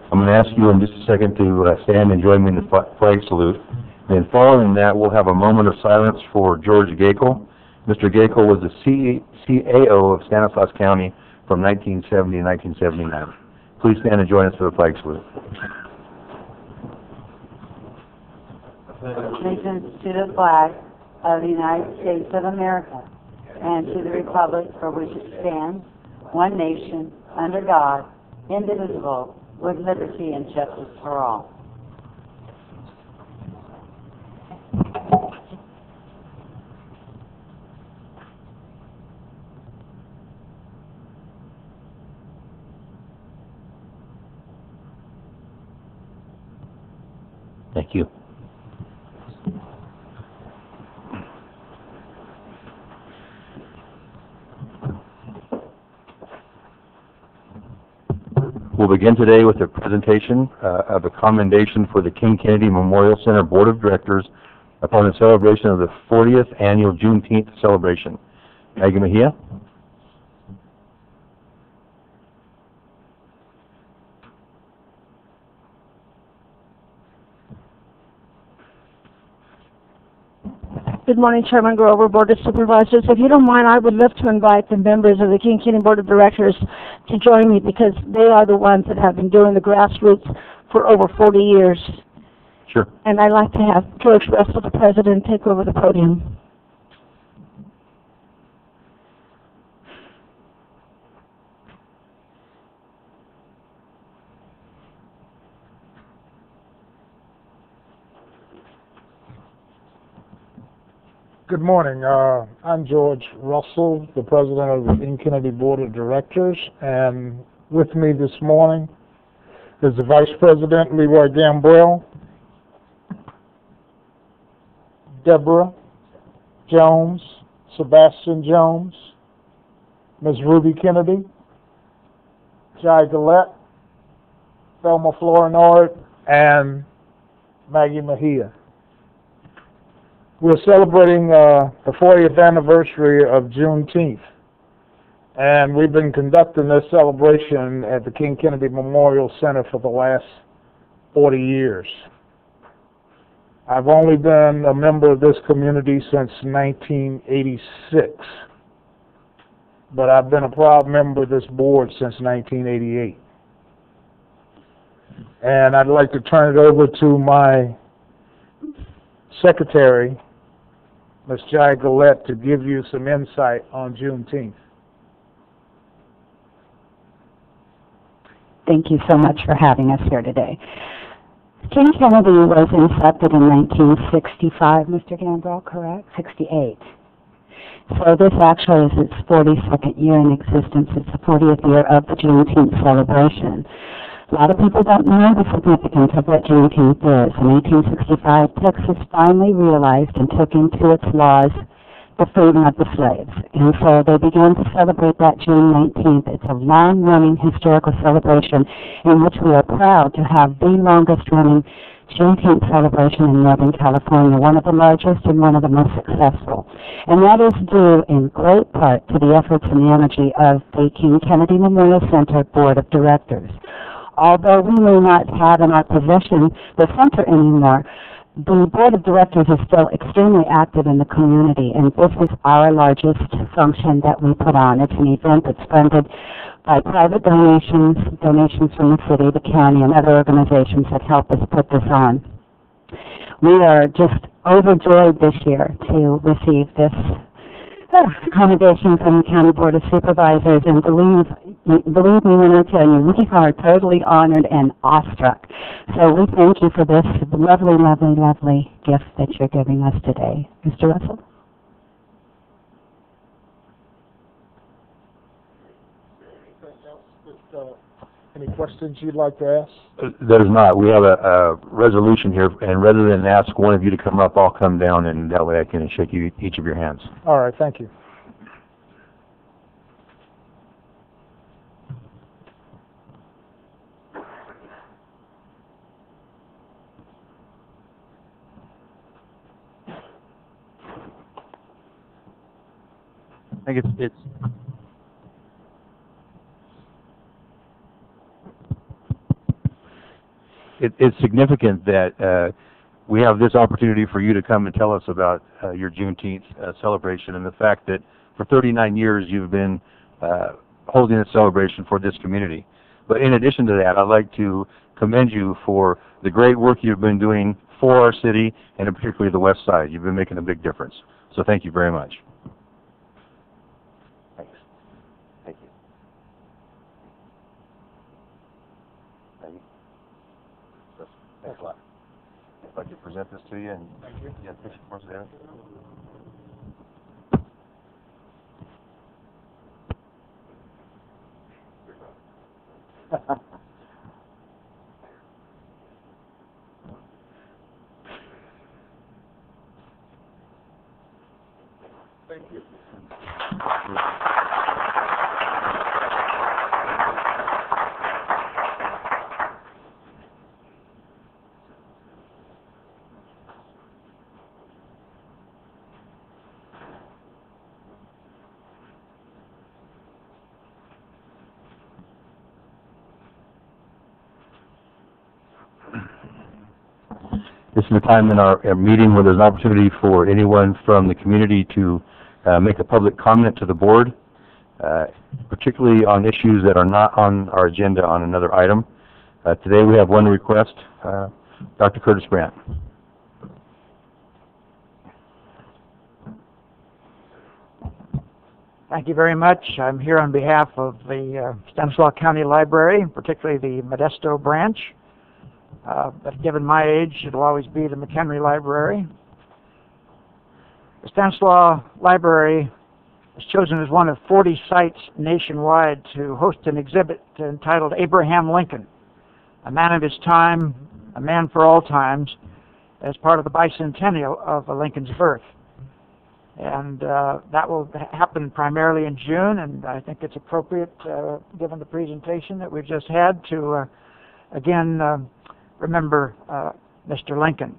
I'm going to ask you in just a second to stand and join me in the flag salute. And following that, we'll have a moment of silence for George Gakel. Mr. Gakel was the CAO of Stanislaus County from 1970 to 1979. Please stand and join us for the flag salute. Allegiance to the flag of the United States of America and to the republic for which it stands, one nation, under God, indivisible, with liberty and justice for all. Thank you. We'll begin today with a presentation of a commendation for the King Kennedy Memorial Center Board of Directors upon the celebration of the 40th annual Juneteenth celebration. Maggie Mejia. Good morning, Chairman Grover, Board of Supervisors. If you don't mind, I would love to invite the members of the King County Board of Directors to join me because they are the ones that have been doing the grassroots for over 40 years. Sure. And I'd like to have George Russell, the President, take over the podium. Good morning. I'm George Russell, the President of the King Kennedy Board of Directors, and with me this morning is the Vice President, Leroy Gambrell, Deborah Jones, Sebastian Jones, Ms. Ruby Kennedy, Jai Gillette, Thelma Flournoy, and Maggie Mejia. We're celebrating the 40th anniversary of Juneteenth, and we've been conducting this celebration at the King Kennedy Memorial Center for the last 40 years. I've only been a member of this community since 1986, but I've been a proud member of this board since 1988. And I'd like to turn it over to my secretary, Ms. Jai Gillette, to give you some insight on Juneteenth. Thank you so much for having us here today. King Kennedy was incepted in 1965, Mr. Gambrell, correct? 68. So this actually is its 42nd year in existence. It's the 40th year of the Juneteenth celebration. A lot of people don't know the significance of what Juneteenth is. In 1865, Texas finally realized and took into its laws the freedom of the slaves. And so they began to celebrate that June 19th. It's a long-running historical celebration in which we are proud to have the longest-running Juneteenth celebration in Northern California, one of the largest and one of the most successful. And that is due in great part to the efforts and the energy of the King Kennedy Memorial Center Board of Directors. Although we may not have in our possession the center anymore, the Board of Directors is still extremely active in the community, and this is our largest function that we put on. It's an event that's funded by private donations, donations from the city, the county, and other organizations that help us put this on. We are just overjoyed this year to receive this accommodation from the County Board of Supervisors, and believe me when I tell you, we are totally honored and awestruck. So we thank you for this lovely, lovely, lovely gift that you're giving us today. Mr. Russell? Any questions you'd like to ask? There's not. We have a resolution here, and rather than ask one of you to come up, I'll come down, and that way I can shake you each of your hands. All right, thank you. I think it's it's significant that we have this opportunity for you to come and tell us about your Juneteenth celebration, and the fact that for 39 years you've been holding a celebration for this community. But in addition to that, I'd like to commend you for the great work you've been doing for our city, and particularly the West Side. You've been making a big difference. So thank you very much. Thanks. Thank you. Thank you. Thanks a lot. If I could present this to you, and thank you. Yeah, picture for us, David. Thank you. This is the time in our meeting where there's an opportunity for anyone from the community to make a public comment to the board, particularly on issues that are not on our agenda on another item. Today we have one request. Dr. Curtis Brandt. Thank you very much. I'm here on behalf of the Stanislaus County Library, particularly the Modesto branch. But given my age, it'll always be the McHenry Library. The Stanislaus Library was chosen as one of 40 sites nationwide to host an exhibit entitled Abraham Lincoln, a man of his time, a man for all times, as part of the bicentennial of Lincoln's birth. And that will happen primarily in June, and I think it's appropriate, given the presentation that we've just had, to again remember Mr. Lincoln.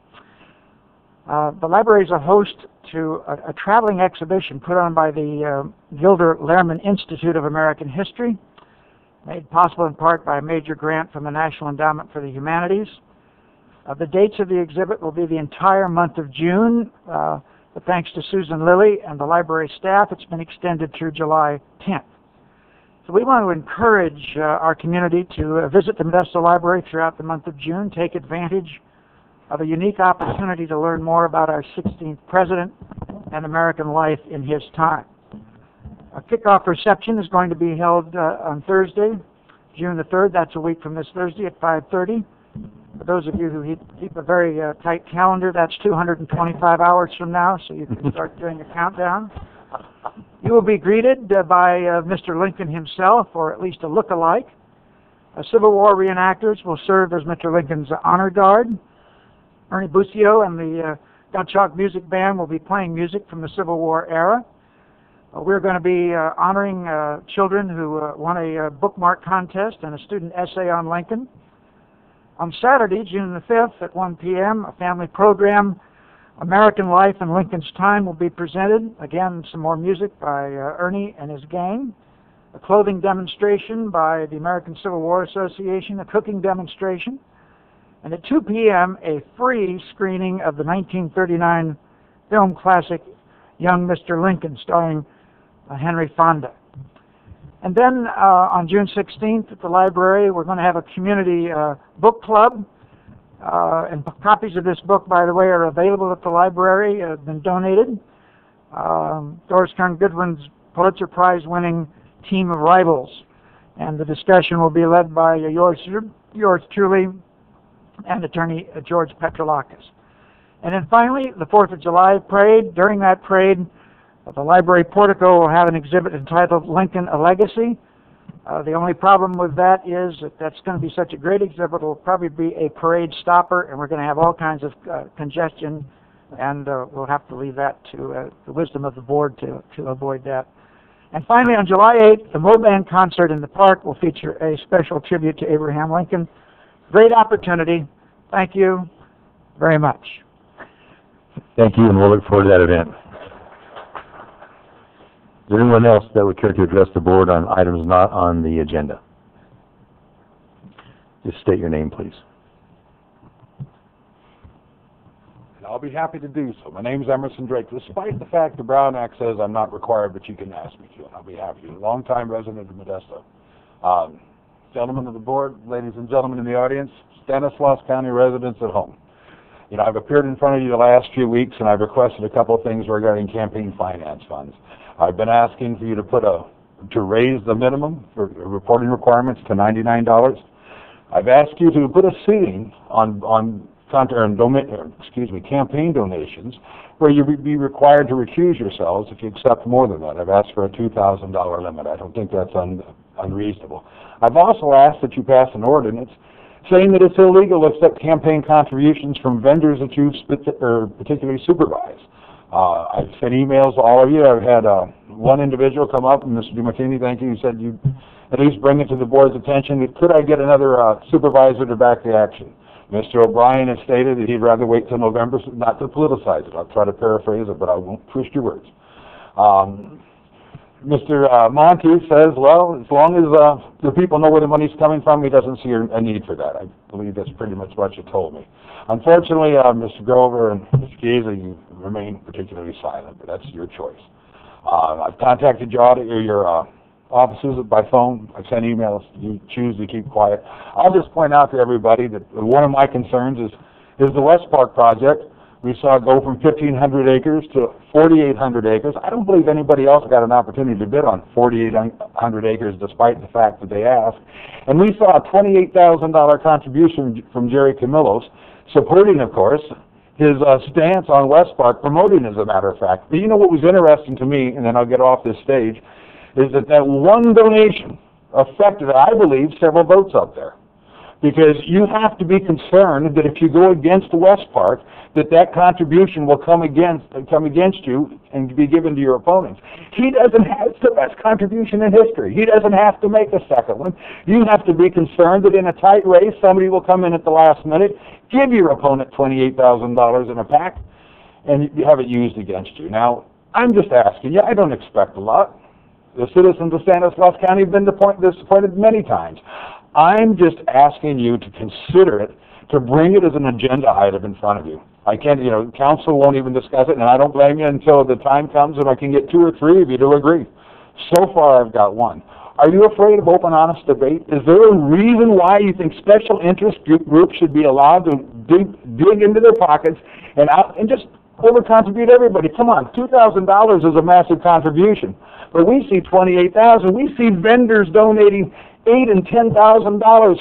The library is a host to a traveling exhibition put on by the Gilder Lehrman Institute of American History, made possible in part by a major grant from the National Endowment for the Humanities. The dates of the exhibit will be the entire month of June, but thanks to Susan Lilly and the library staff, it's been extended through July 10th. So we want to encourage our community to visit the Modesto Library throughout the month of June, take advantage of a unique opportunity to learn more about our 16th president and American life in his time. A kickoff reception is going to be held on Thursday, June the 3rd. That's a week from this Thursday at 5:30. For those of you who keep a very tight calendar, that's 225 hours from now, so you can start doing a countdown. You will be greeted by Mr. Lincoln himself, or at least a look-alike. Civil War reenactors will serve as Mr. Lincoln's honor guard. Ernie Bucio and the Gottschalk Music Band will be playing music from the Civil War era. We're going to be honoring children who won a bookmark contest and a student essay on Lincoln. On Saturday, June the 5th at 1 p.m., a family program, American Life in Lincoln's Time, will be presented. Again, some more music by Ernie and his gang. A clothing demonstration by the American Civil War Association, a cooking demonstration. And at 2 p.m., a free screening of the 1939 film classic Young Mr. Lincoln, starring Henry Fonda. And then on June 16th at the library, we're going to have a community book club. And copies of this book, by the way, are available at the library, have been donated. Doris Kearns Goodwin's Pulitzer Prize-winning Team of Rivals. And the discussion will be led by yours truly and attorney George Petrolakis. And then finally, the 4th of July parade. During that parade, the library portico will have an exhibit entitled Lincoln, a Legacy. The only problem with that is that that's going to be such a great exhibit, it will probably be a parade stopper, and we're going to have all kinds of congestion, and we'll have to leave that to the wisdom of the board to avoid that. And finally, on July 8th, the Moban concert in the park will feature a special tribute to Abraham Lincoln. Great opportunity. Thank you very much. Thank you, and we'll look forward to that event. Is there anyone else that would care to address the board on items not on the agenda? Just state your name, please. be happy to do so. My name is Emerson Drake, despite the fact the Brown Act says I'm not required, but you can ask me to, and I'll be happy to. Longtime resident of Modesto. Gentlemen of the board, ladies and gentlemen in the audience, Stanislaus County residents at home. You know, I've appeared in front of you the last few weeks, and I've requested a couple of things regarding campaign finance funds. I've been asking for you to raise the minimum for reporting requirements to $99. I've asked you to put a ceiling on campaign donations where you would be required to recuse yourselves if you accept more than that. I've asked for a $2,000 limit. I don't think that's unreasonable. I've also asked that you pass an ordinance saying that it's illegal to accept campaign contributions from vendors that you particularly supervise. I've sent emails to all of you. I've had one individual come up, and Mr. DeMartini, thank you, he said you'd at least bring it to the board's attention. Could I get another supervisor to back the action? Mr. O'Brien has stated that he'd rather wait till November, not to politicize it. I'll try to paraphrase it, but I won't twist your words. Mr. Monty says, well, as long as the people know where the money's coming from, he doesn't see a need for that. I believe that's pretty much what you told me. Unfortunately, Mr. Grover and Mr. Giza, you remain particularly silent, but that's your choice. I've contacted your offices by phone. I've sent emails. You choose to keep quiet. I'll just point out to everybody that one of my concerns is the West Park project. We saw it go from 1,500 acres to 4,800 acres. I don't believe anybody else got an opportunity to bid on 4,800 acres despite the fact that they asked. And we saw a $28,000 contribution from Jerry Camillos, supporting, of course, his stance on West Park, promoting, as a matter of fact. But you know what was interesting to me, and then I'll get off this stage, is that one donation affected, I believe, several votes up there. Because you have to be concerned that if you go against West Park, that contribution will come against you and be given to your opponents. It's the best contribution in history. He doesn't have to make a second one. You have to be concerned that in a tight race, somebody will come in at the last minute, give your opponent $28,000 in a pack, and you have it used against you. Now, I'm just asking you, I don't expect a lot. The citizens of Stanislaus County have been disappointed many times. I'm just asking you to consider it, to bring it as an agenda item in front of you. I can't, council won't even discuss it, and I don't blame you until the time comes and I can get 2 or 3 of you to agree. So far, I've got 1. Are you afraid of open, honest debate? Is there a reason why you think special interest groups should be allowed to dig into their pockets and just over-contribute everybody? Come on, $2,000 is a massive contribution. But we see $28,000. We see vendors donating $8,000 and $10,000,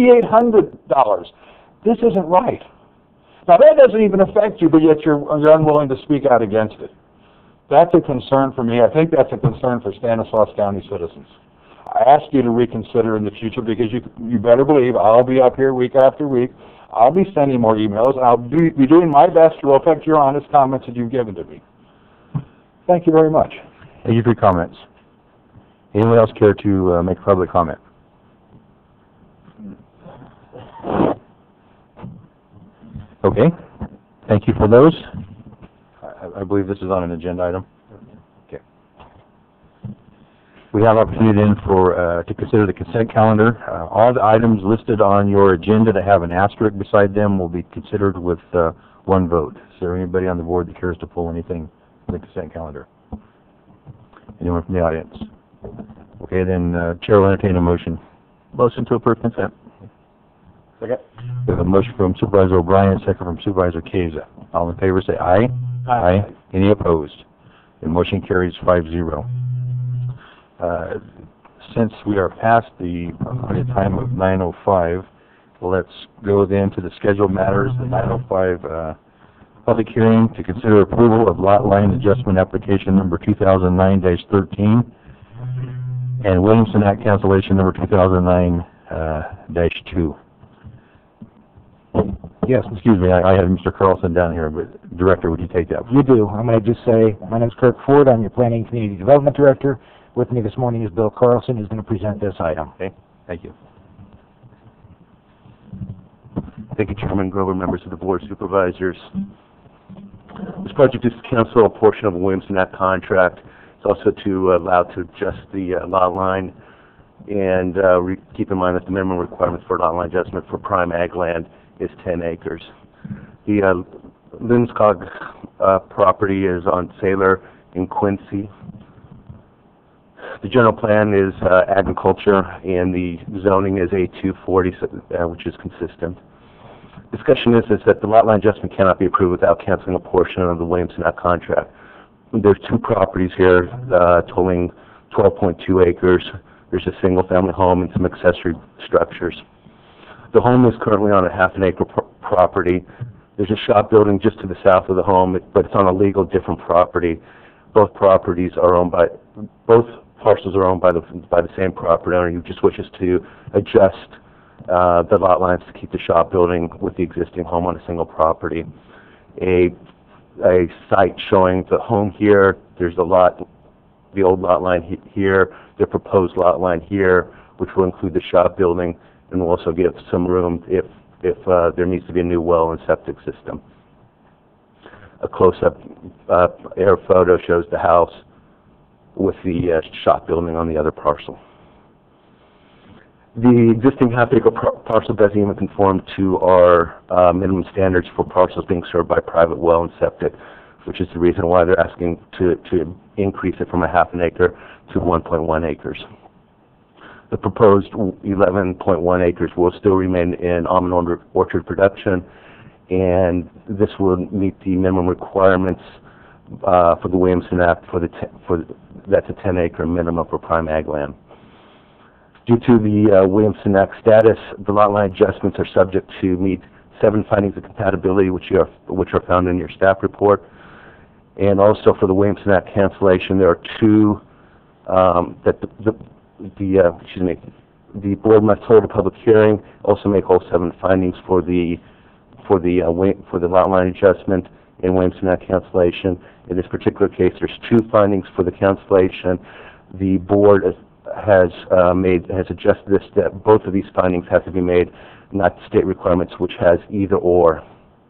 $5,800. This isn't right. Now that doesn't even affect you, but yet you're unwilling to speak out against it. That's a concern for me. I think that's a concern for Stanislaus County citizens. I ask you to reconsider in the future because you better believe I'll be up here week after week. I'll be sending more emails, and I'll be doing my best to affect your honest comments that you've given to me. Thank you very much. Thank you for your comments. Anyone else care to make public comment? Okay. Thank you for those. I believe this is on an agenda item. Okay. We have opportunity then to consider the consent calendar. All the items listed on your agenda that have an asterisk beside them will be considered with 1 vote. Is there anybody on the board that cares to pull anything from the consent calendar? Anyone from the audience? Okay, then Chair will entertain a motion. Motion to approve consent. Second. We have a motion from Supervisor O'Brien, second from Supervisor Keza. All in favor say aye. Aye. Any opposed? The motion carries 5-0. Since we are past the appointed time of 9:05, let's go then to the scheduled matters. The 9:05 public hearing to consider approval of lot line adjustment application number 2009-13 and Williamson Act cancellation number 2009-2. Yes, excuse me, I have Mr. Carlson down here, but Director, would you take that? You do. I'm going to just say, my name is Kirk Ford. I'm your Planning Community Development Director. With me this morning is Bill Carlson, who's going to present this item. Okay, thank you. Thank you, Chairman Grover, members of the Board of Supervisors. This project is to cancel a portion of a Williamson Act contract. It's also to allow to adjust the lot line and keep in mind that the minimum requirements for lot line adjustment for prime ag land is 10 acres. The Lindskog property is on Sailor in Quincy. The general plan is agriculture, and the zoning is A240, which is consistent. Discussion is that the lot line adjustment cannot be approved without canceling a portion of the Williamson Act contract. There's two properties here totaling 12.2 acres. There's a single-family home and some accessory structures. The home is currently on a half-an-acre property. There's a shop building just to the south of the home, but it's on a legal different property. Both parcels are owned by the same property owner who just wishes to adjust the lot lines to keep the shop building with the existing home on a single property. A site showing the home here. There's the old lot line here, the proposed lot line here, which will include the shop building, and will also give some room if there needs to be a new well and septic system. A close-up air photo shows the house with the shop building on the other parcel. The existing half-acre parcel doesn't even conform to our minimum standards for parcels being served by private well and septic, which is the reason why they're asking to increase it from a half an acre to 1.1 acres. The proposed 11.1 acres will still remain in almond orchard production, and this will meet the minimum requirements for the Williamson Act that's a 10-acre minimum for prime ag land. Due to the Williamson Act status, the lot line adjustments are subject to meet 7 findings of compatibility, which are found in your staff report. And also for the Williamson Act cancellation, there are 2 that the board must hold a public hearing, also make all 7 findings for the lot line adjustment and Williamson Act cancellation. In this particular case, there's 2 findings for the cancellation. The board has adjusted this, that both of these findings have to be made, not state requirements, which has either or.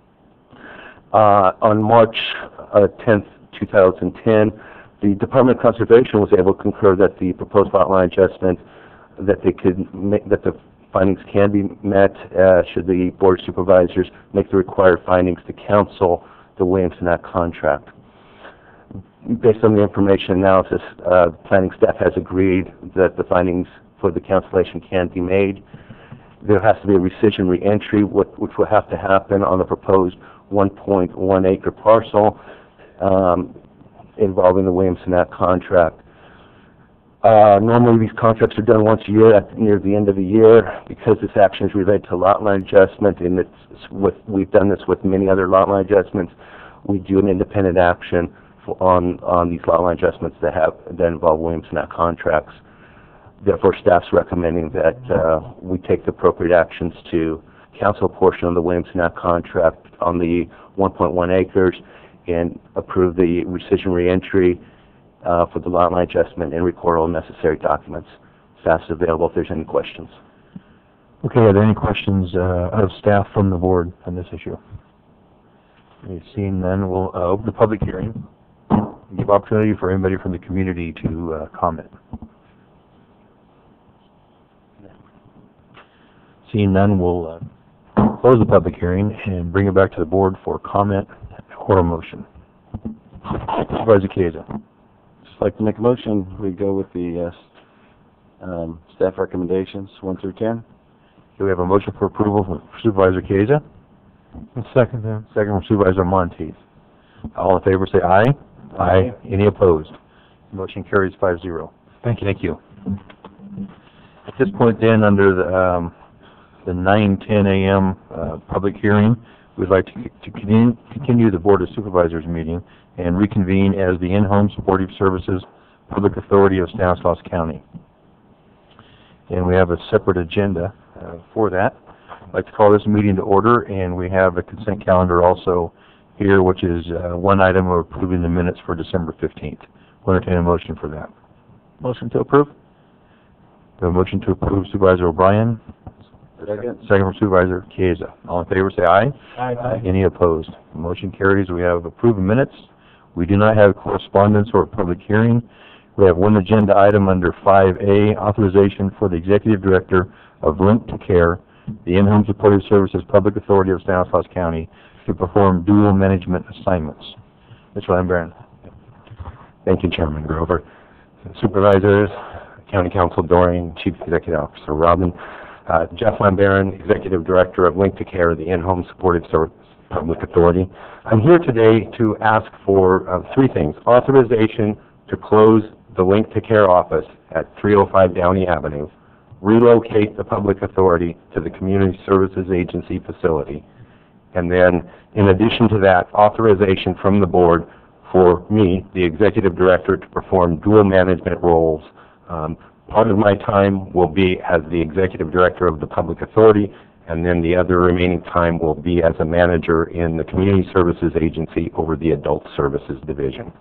On March 10th, 2010, the Department of Conservation was able to concur that the proposed lot line adjustment, that the findings can be met should the Board of Supervisors make the required findings to cancel the Williamson Act contract. Based on the information analysis, planning staff has agreed that the findings for the cancellation can be made. There has to be a rescission reentry, which will have to happen on the proposed 1.1 acre parcel involving the Williamson Act contract. Normally these contracts are done once a year near the end of the year. Because this action is related to lot line adjustment, and we've done this with many other lot line adjustments, we do an independent action on these lot line adjustments that involve Williamson Act contracts. Therefore, staff's recommending that we take the appropriate actions to cancel a portion of the Williamson Act contract on the 1.1 acres and approve the rescission reentry for the lot line adjustment and record all necessary documents. Staff's available if there's any questions. Okay, are there any questions of staff from the board on this issue? Seeing none, we'll open the public hearing. Give opportunity for anybody from the community to comment. Seeing none, we'll close the public hearing and bring it back to the board for comment or a motion. Supervisor Keza. Just like to make a motion. We go with the staff recommendations 1 through 10. Do we have a motion for approval from Supervisor Keza? Second then. Second from Supervisor Monteith. All in favor say aye. Aye. Any opposed? Motion carries 5-0. Thank you. Thank you. At this point then, under the 9:10 a.m. Public hearing, we'd like to continue the Board of Supervisors meeting and reconvene as the In-Home Supportive Services Public Authority of Stanislaus County. And we have a separate agenda for that. I'd like to call this meeting to order, and we have a consent calendar also here, which is one item of approving the minutes for December 15th. We'll entertain a motion for that. Motion to approve? We have a motion to approve Supervisor O'Brien. Second. Second from Supervisor Chiesa. All in favor say aye. Aye. Any opposed? Motion carries. We have approved minutes. We do not have correspondence or public hearing. We have one agenda item under 5A, authorization for the Executive Director of Link to Care, the In-Home Supportive Services Public Authority of Stanislaus County, to perform dual management assignments. Mr. Lambaran. Thank you, Chairman Grover. Supervisors, County Council Doring, Chief Executive Officer Robin, Jeff Lambaran, Executive Director of Link to Care, the in-home supportive service public authority. I'm here today to ask for three things. Authorization to close the Link to Care office at 305 Downey Avenue, relocate the public authority to the Community Services Agency facility, and then, in addition to that, authorization from the board for me, the Executive Director, to perform dual management roles. Part of my time will be as the Executive Director of the Public Authority, and then the other remaining time will be as a manager in the Community Services Agency over the Adult Services Division.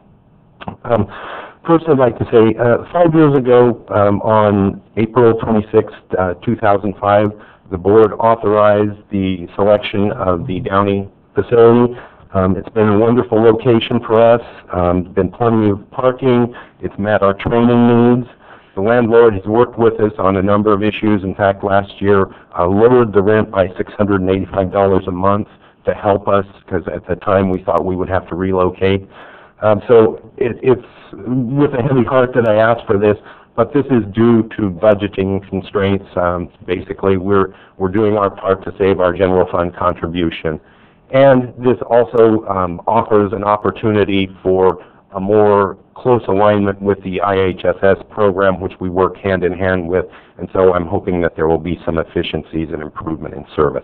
First, I'd like to say, 5 years ago, on April 26, 2005, the board authorized the selection of the Downey facility. It's been a wonderful location for us. There's been plenty of parking. It's met our training needs. The landlord has worked with us on a number of issues. In fact, last year, lowered the rent by $685 a month to help us, because at the time we thought we would have to relocate. So it's with a heavy heart that I asked for this, but this is due to budgeting constraints. Basically, we're doing our part to save our general fund contribution. And this also offers an opportunity for a more close alignment with the IHSS program, which we work hand in hand with, and so I'm hoping that there will be some efficiencies and improvement in service.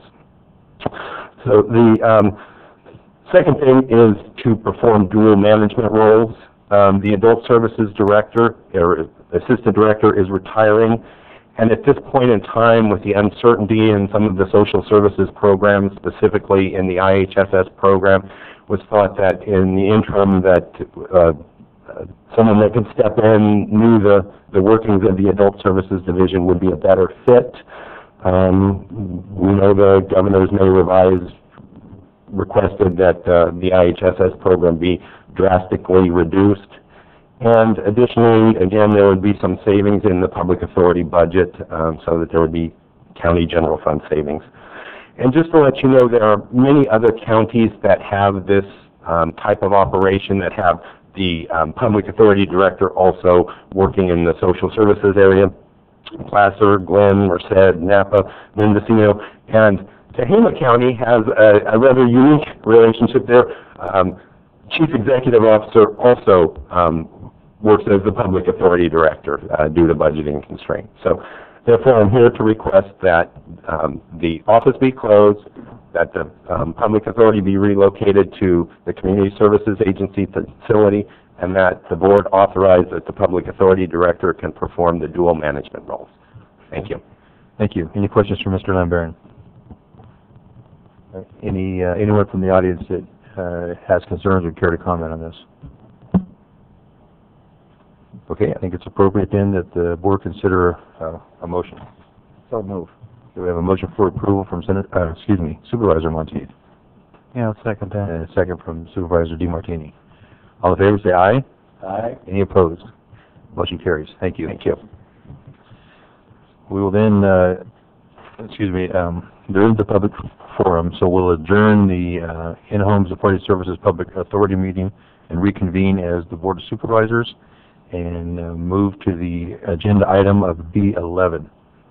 So the second thing is to perform dual management roles. The Adult Services Director, or Assistant Director, is retiring, and at this point in time, with the uncertainty in some of the social services programs, specifically in the IHSS program, was thought that in the interim that someone that could step in, knew the workings of the Adult Services Division would be a better fit. We know the governors may revise requested that the IHSS program be drastically reduced. And additionally, again, there would be some savings in the public authority budget, so that there would be county general fund savings. And just to let you know, there are many other counties that have this type of operation, that have the public authority director also working in the social services area. Placer, Glenn, Merced, Napa, Mendocino, and Tehama County has a rather unique relationship there. Chief Executive Officer also works as the public authority director due to budgeting constraints. So therefore, I'm here to request that the office be closed, that the public authority be relocated to the Community Services Agency facility, and that the board authorize that the public authority director can perform the dual management roles. Thank you. Thank you. Any questions for Mr. Lambaran? Anyone from the audience that has concerns or care to comment on this? Okay, I think it's appropriate then that the board consider a motion. So move. Do we have a motion for approval from Supervisor Monteith? Yeah, I'll second that. And a second from Supervisor DeMartini. All in favor say aye. Aye. Any opposed? Motion carries. Thank you. Thank you. We will then, there is the public forum, so we'll adjourn the in-home supported services public authority meeting and reconvene as the Board of Supervisors and move to the agenda item of B11.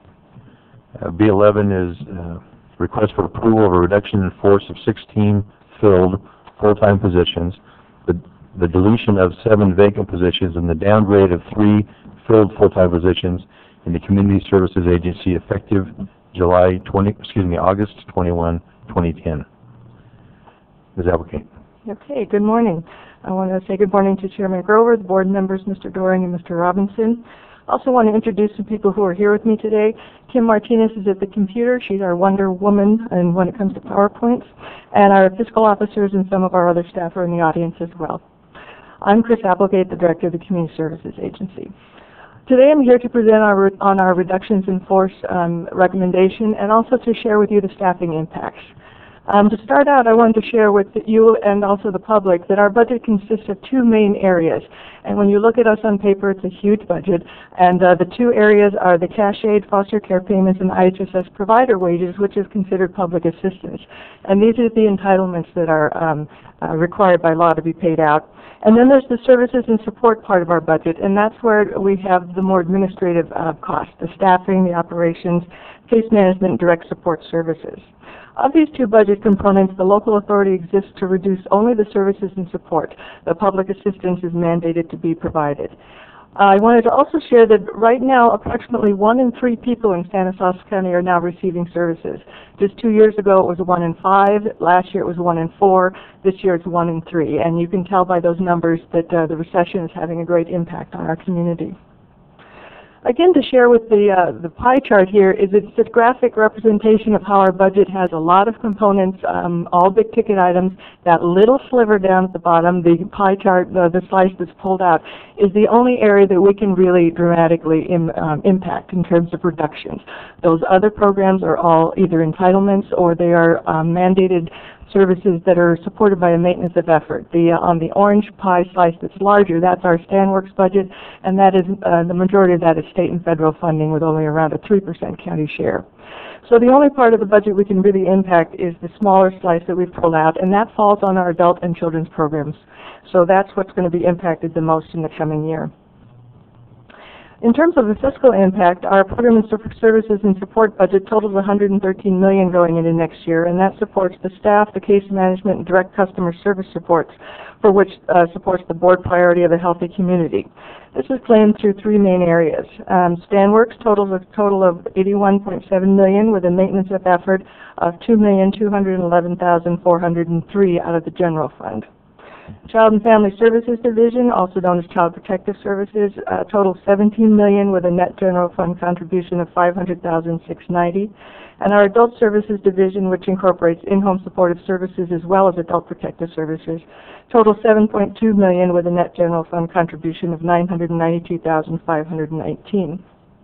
B11 is request for approval of a reduction in force of 16 filled full-time positions, the deletion of 7 vacant positions, and the downgrade of 3 filled full-time positions in the Community Services Agency effective August 21, 2010. Ms. Applegate. Okay, good morning. I want to say good morning to Chairman Grover, the board members, Mr. Doring and Mr. Robinson. Also want to introduce some people who are here with me today. Kim Martinez is at the computer. She's our Wonder Woman and when it comes to PowerPoints. And our fiscal officers and some of our other staff are in the audience as well. I'm Chris Applegate, the Director of the Community Services Agency. Today I'm here to present on our reductions in force recommendation and also to share with you the staffing impacts. To start out, I wanted to share with you and also the public that our budget consists of two main areas. And when you look at us on paper, it's a huge budget. And the two areas are the cash aid, foster care payments, and IHSS provider wages, which is considered public assistance. And these are the entitlements that are required by law to be paid out. And then there's the services and support part of our budget, and that's where we have the more administrative costs, the staffing, the operations, case management, and direct support services. Of these two budget components, the local authority exists to reduce only the services and support. The public assistance is mandated to be provided. I wanted to also share that right now, approximately 1 in 3 people in Stanislaus County are now receiving services. Just 2 years ago, it was 1 in 5. Last year, it was 1 in 4. This year, it's 1 in 3. And you can tell by those numbers that the recession is having a great impact on our community. Again, to share with the pie chart here is it's a graphic representation of how our budget has a lot of components, all big ticket items. That little sliver down at the bottom, the pie chart, the slice that's pulled out, is the only area that we can really dramatically impact in terms of reductions. Those other programs are all either entitlements or they are mandated services that are supported by a maintenance of effort. On the orange pie slice that's larger, that's our StanWorks budget, and that is the majority of that is state and federal funding with only around a 3% county share. So the only part of the budget we can really impact is the smaller slice that we've pulled out, and that falls on our adult and children's programs. So that's what's going to be impacted the most in the coming year. In terms of the fiscal impact, our program and services and support budget totals $113 million going into next year, and that supports the staff, the case management, and direct customer service supports, for which supports the board priority of a healthy community. This is claimed through 3 main areas. StanWorks totals a total of $81.7 million with a maintenance of effort of $2,211,403 out of the general fund. Child and Family Services Division, also known as Child Protective Services, totals $17 million with a net general fund contribution of $500,690. And our Adult Services Division, which incorporates in-home supportive services as well as adult protective services, totals $7.2 million with a net general fund contribution of $992,519.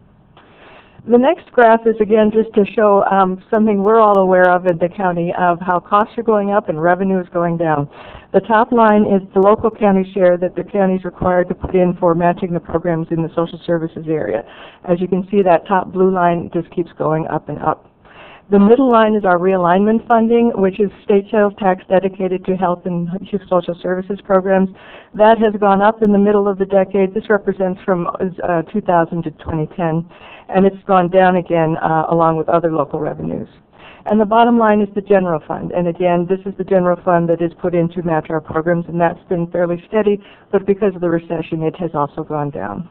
The next graph is again just to show something we're all aware of in the county of how costs are going up and revenue is going down. The top line is the local county share that the county is required to put in for matching the programs in the social services area. As you can see, that top blue line just keeps going up and up. The middle line is our realignment funding, which is state sales tax dedicated to health and social services programs. That has gone up in the middle of the decade. This represents from 2000 to 2010, and it's gone down again along with other local revenues. And the bottom line is the general fund. And again, this is the general fund that is put in to match our programs, and that's been fairly steady, but because of the recession, it has also gone down.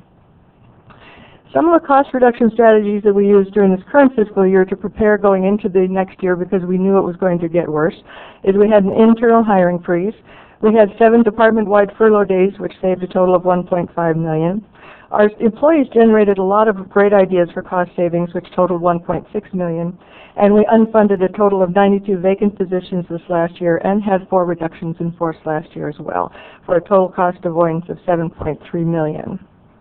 Some of the cost reduction strategies that we used during this current fiscal year to prepare going into the next year because we knew it was going to get worse is we had an internal hiring freeze. We had 7 department-wide furlough days, which saved a total of $1.5 million. Our employees generated a lot of great ideas for cost savings, which totaled $1.6 million. And we unfunded a total of 92 vacant positions this last year and had 4 reductions in force last year as well, for a total cost avoidance of $7.3 million.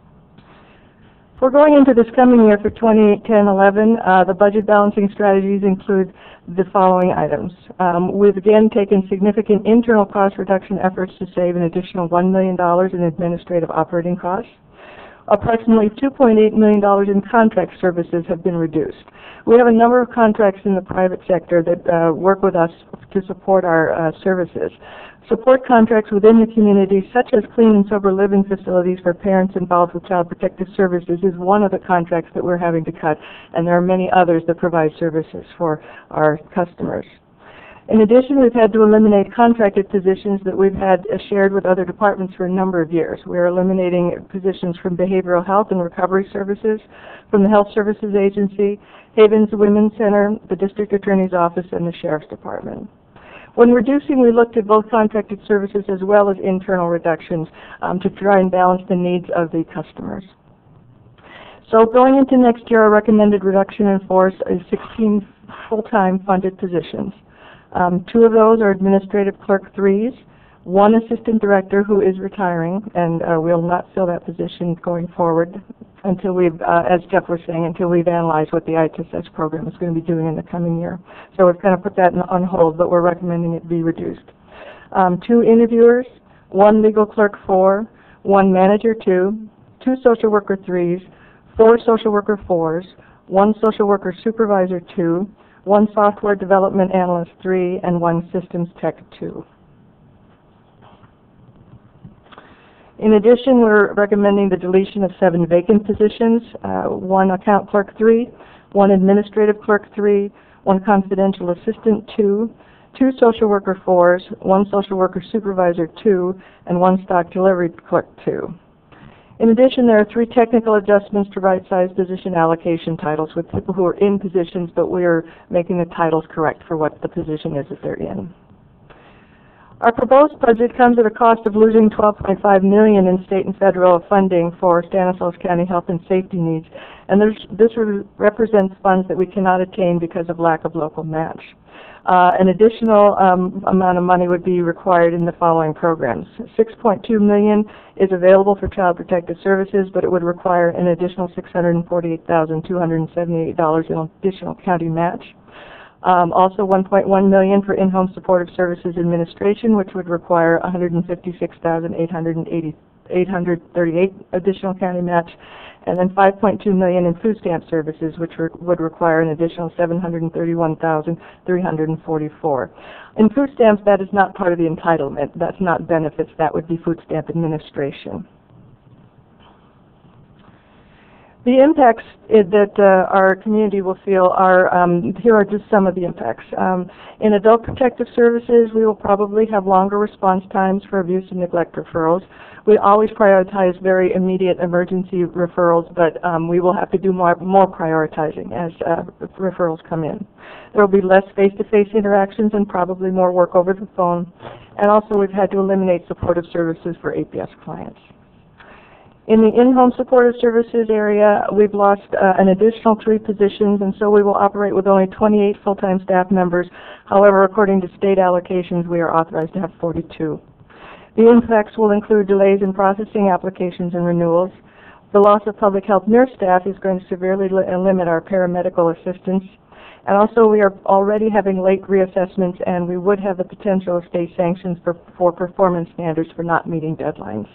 We're going into this coming year for 2010-11. The budget balancing strategies include the following items. We've again taken significant internal cost reduction efforts to save an additional $1 million in administrative operating costs. Approximately $2.8 million in contract services have been reduced. We have a number of contracts in the private sector that work with us to support our services. Support contracts within the community, such as clean and sober living facilities for parents involved with child protective services, is one of the contracts that we're having to cut, and there are many others that provide services for our customers. In addition, we've had to eliminate contracted positions that we've had shared with other departments for a number of years. We're eliminating positions from Behavioral Health and Recovery Services, from the Health Services Agency, Havens Women's Center, the District Attorney's Office, and the Sheriff's Department. When reducing, we looked at both contracted services as well as internal reductions to try and balance the needs of the customers. So going into next year, our recommended reduction in force is 16 full-time funded positions. 2 of those are administrative clerk 3s. one assistant director who is retiring, and we'll not fill that position going forward until we've, as Jeff was saying, until we've analyzed what the IHSS program is going to be doing in the coming year. So we're going to put that on hold, but we're recommending it be reduced. 2 interviewers, 1 legal clerk 4, 1 manager 2, 2 social worker 3s, 4 social worker 4s, 1 social worker supervisor 2, 1 software development analyst 3, and 1 systems tech 2. In addition, we're recommending the deletion of 7 vacant positions, 1 account clerk 3, 1 administrative clerk 3, 1 confidential assistant 2, 2 social worker 4s, 1 social worker supervisor 2, and 1 stock delivery clerk 2. In addition, there are 3 technical adjustments to right-sized position allocation titles with people who are in positions, but we are making the titles correct for what the position is that they're in. Our proposed budget comes at a cost of losing $12.5 million in state and federal funding for Stanislaus County health and safety needs, and this represents funds that we cannot attain because of lack of local match. An additional amount of money would be required in the following programs. $6.2 million is available for Child Protective Services, but it would require an additional $648,278 in additional county match. Also $1.1 million for in-home supportive services administration, which would require $156,838 additional county match, and then $5.2 million in food stamp services, which would require an additional $731,344. In food stamps, that is not part of the entitlement. That's not benefits. That would be food stamp administration. The impacts that our community will feel are, here are just some of the impacts. In adult protective services, we will probably have longer response times for abuse and neglect referrals. We always prioritize very immediate emergency referrals, but we will have to do more prioritizing as referrals come in. There will be less face-to-face interactions and probably more work over the phone. And also we've had to eliminate supportive services for APS clients. In the in-home supportive services area, we've lost an additional 3 positions, and so we will operate with only 28 full-time staff members. However, according to state allocations, we are authorized to have 42. The impacts will include delays in processing applications and renewals. The loss of public health nurse staff is going to severely limit our paramedical assistance. And also, we are already having late reassessments, and we would have the potential of state sanctions for performance standards for not meeting deadlines.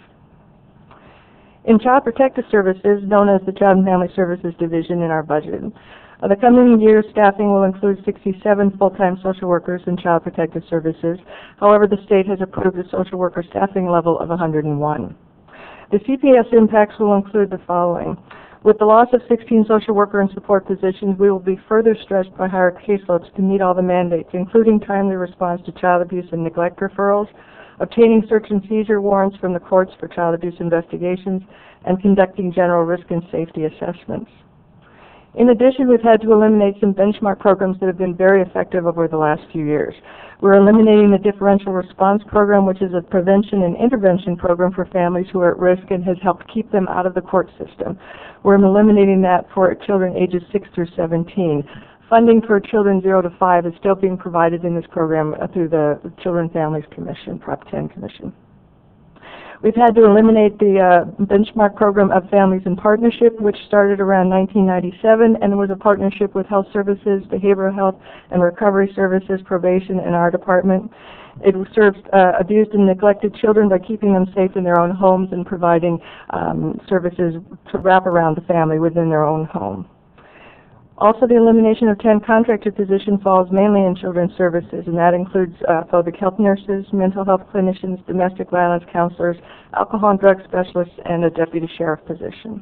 In Child Protective Services, known as the Child and Family Services Division in our budget, the coming year staffing will include 67 full-time social workers in Child Protective Services. However, the state has approved a social worker staffing level of 101. The CPS impacts will include the following. With the loss of 16 social worker and support positions, we will be further stressed by higher caseloads to meet all the mandates, including timely response to child abuse and neglect referrals, obtaining search and seizure warrants from the courts for child abuse investigations, and conducting general risk and safety assessments. In addition, we've had to eliminate some benchmark programs that have been very effective over the last few years. We're eliminating the differential response program, which is a prevention and intervention program for families who are at risk and has helped keep them out of the court system. We're eliminating that for children ages 6 through 17. Funding for children 0 to 5 is still being provided in this program through the Children Families Commission, Prop 10 Commission. We've had to eliminate the benchmark program of Families in Partnership, which started around 1997 and was a partnership with Health Services, Behavioral Health and Recovery Services, Probation, and our department. It serves abused and neglected children by keeping them safe in their own homes and providing services to wrap around the family within their own home. Also, the elimination of 10 contracted positions falls mainly in children's services, and that includes phobic health nurses, mental health clinicians, domestic violence counselors, alcohol and drug specialists, and a deputy sheriff position.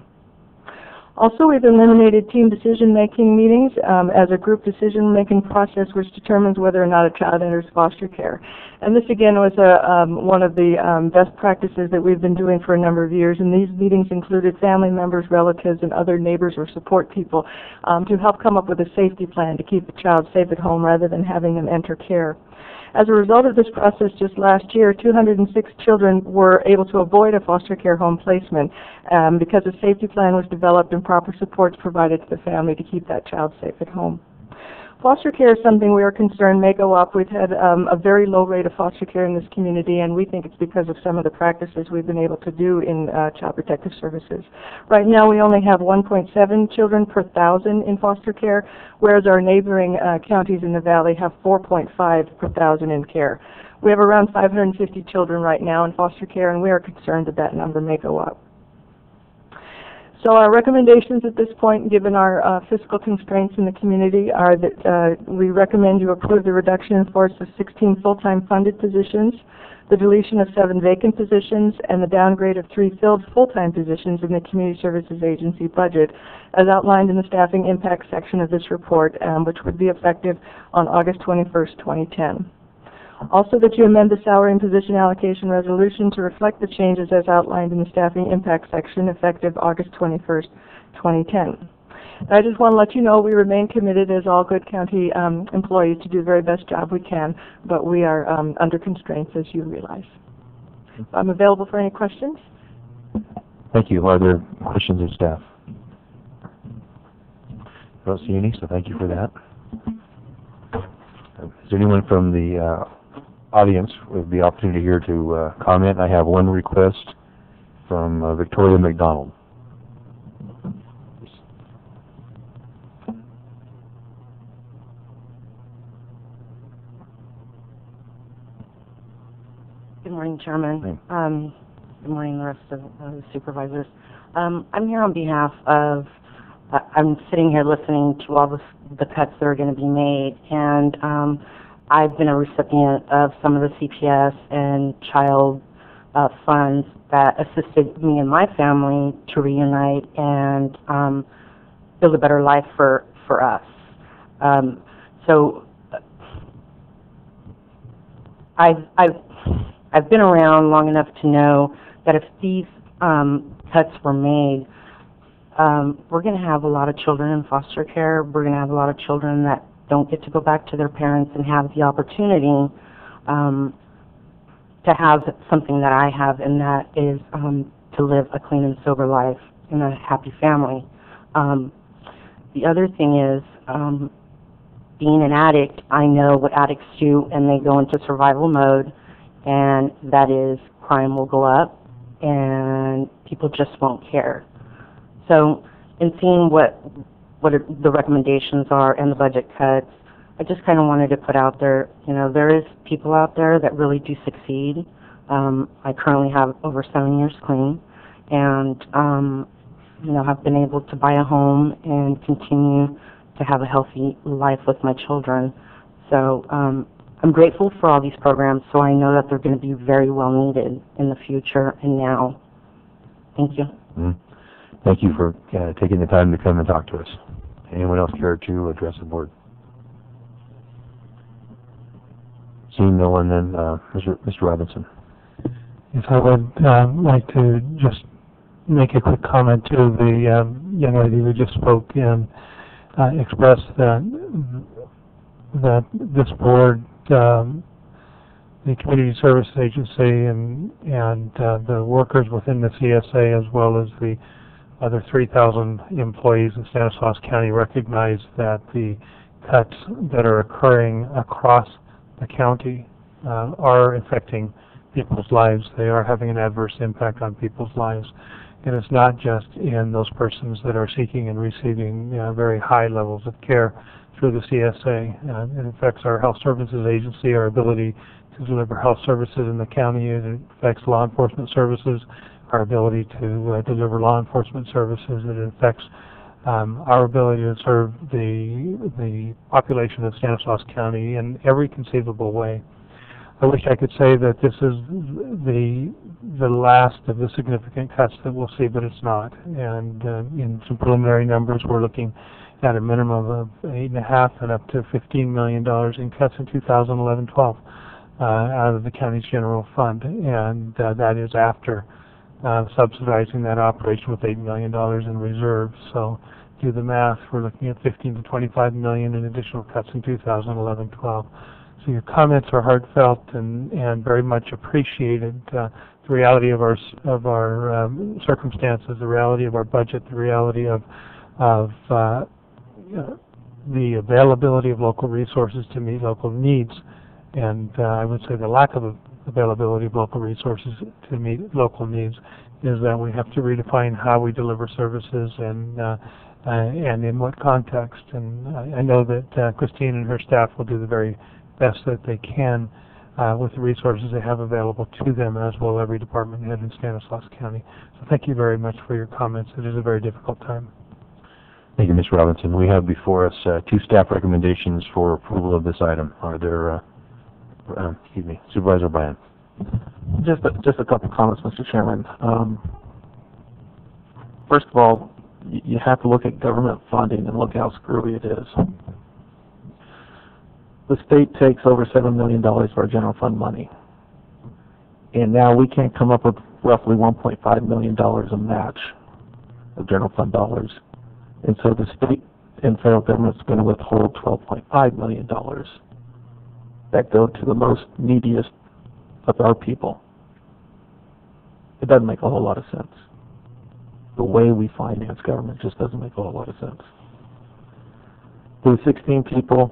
Also, we've eliminated team decision-making meetings as a group decision-making process which determines whether or not a child enters foster care. And this, again, was one of the best practices that we've been doing for a number of years, and these meetings included family members, relatives, and other neighbors or support people to help come up with a safety plan to keep the child safe at home rather than having them enter care. As a result of this process, just last year, 206 children were able to avoid a foster care home placement because a safety plan was developed and proper supports provided to the family to keep that child safe at home. Foster care is something we are concerned may go up. We've had a very low rate of foster care in this community, and we think it's because of some of the practices we've been able to do in Child Protective Services. Right now, we only have 1.7 children per 1,000 in foster care, whereas our neighboring counties in the valley have 4.5 per 1,000 in care. We have around 550 children right now in foster care, and we are concerned that that number may go up. So our recommendations at this point, given our fiscal constraints in the community, are that we recommend you approve the reduction in force of 16 full-time funded positions, the deletion of 7 vacant positions, and the downgrade of 3 filled full-time positions in the Community Services Agency budget, as outlined in the staffing impact section of this report, which would be effective on August 21st, 2010. Also, that you amend the salary and position allocation resolution to reflect the changes as outlined in the staffing impact section effective August 21st, 2010. And I just want to let you know we remain committed as all good county employees to do the very best job we can, but we are under constraints, as you realize. I'm available for any questions. Thank you. Are there questions of staff? I don't see any, so thank you for that. Is there anyone from the audience with the opportunity here to comment? I have one request from Victoria McDonald. Good morning, Chairman. Good morning, the rest of the supervisors. I'm here on behalf of, I'm sitting here listening to all the cuts that are going to be made, and I've been a recipient of some of the CPS and child funds that assisted me and my family to reunite and build a better life for us. So I've been around long enough to know that if these cuts were made, we're going to have a lot of children in foster care. We're going to have a lot of children that don't get to go back to their parents and have the opportunity to have something that I have, and that is to live a clean and sober life in a happy family. The other thing is, being an addict, I know what addicts do, and they go into survival mode, and that is crime will go up, and people just won't care. So in seeing what the recommendations are and the budget cuts, I just kind of wanted to put out there, you know, there is people out there that really do succeed. I currently have over 7 years clean, and you know, have been able to buy a home and continue to have a healthy life with my children. So I'm grateful for all these programs, so I know that they're going to be very well needed in the future and now. Thank you. Mm-hmm. Thank you for taking the time to come and talk to us. Anyone else care to address the board? Seeing no one, then Mr. Robinson. Yes, I would like to just make a quick comment to the young lady who just spoke and express that this board, the Community Service Agency, and the workers within the CSA, as well as the other 3,000 employees in Stanislaus County, recognize that the cuts that are occurring across the county are affecting people's lives. They are having an adverse impact on people's lives. And it's not just in those persons that are seeking and receiving very high levels of care through the CSA. It affects our Health Services Agency, our ability to deliver health services in the county. It affects law enforcement services, our ability to deliver law enforcement services. It affects our ability to serve the population of Stanislaus County in every conceivable way. I wish I could say that this is the last of the significant cuts that we'll see, but it's not. And in some preliminary numbers, we're looking at a minimum of $8.5 and up to $15 million in cuts in 2011-12 out of the county's general fund, and that is after subsidizing that operation with $8 million in reserves. So do the math, we're looking at $15 to $25 million in additional cuts in 2011-12. So your comments are heartfelt and very much appreciated. The reality of our circumstances, the reality of our budget, the reality of the availability of local resources to meet local needs, and I would say the lack of availability of local resources to meet local needs is that we have to redefine how we deliver services and in what context. And I know that Christine and her staff will do the very best that they can with the resources they have available to them, as will every department head in Stanislaus County. So thank you very much for your comments. It is a very difficult time. Thank you, Ms. Robinson. We have before us two staff recommendations for approval of this item. Are there, Supervisor Bryan? Just a couple comments, Mr. Chairman. First of all, you have to look at government funding and look how screwy it is. The state takes over $7 million for our general fund money, and now we can't come up with roughly $1.5 million a match of general fund dollars. And so the state and federal government's going to withhold $12.5 million that go to the most neediest of our people. It doesn't make a whole lot of sense. The way we finance government just doesn't make a whole lot of sense. The 16 people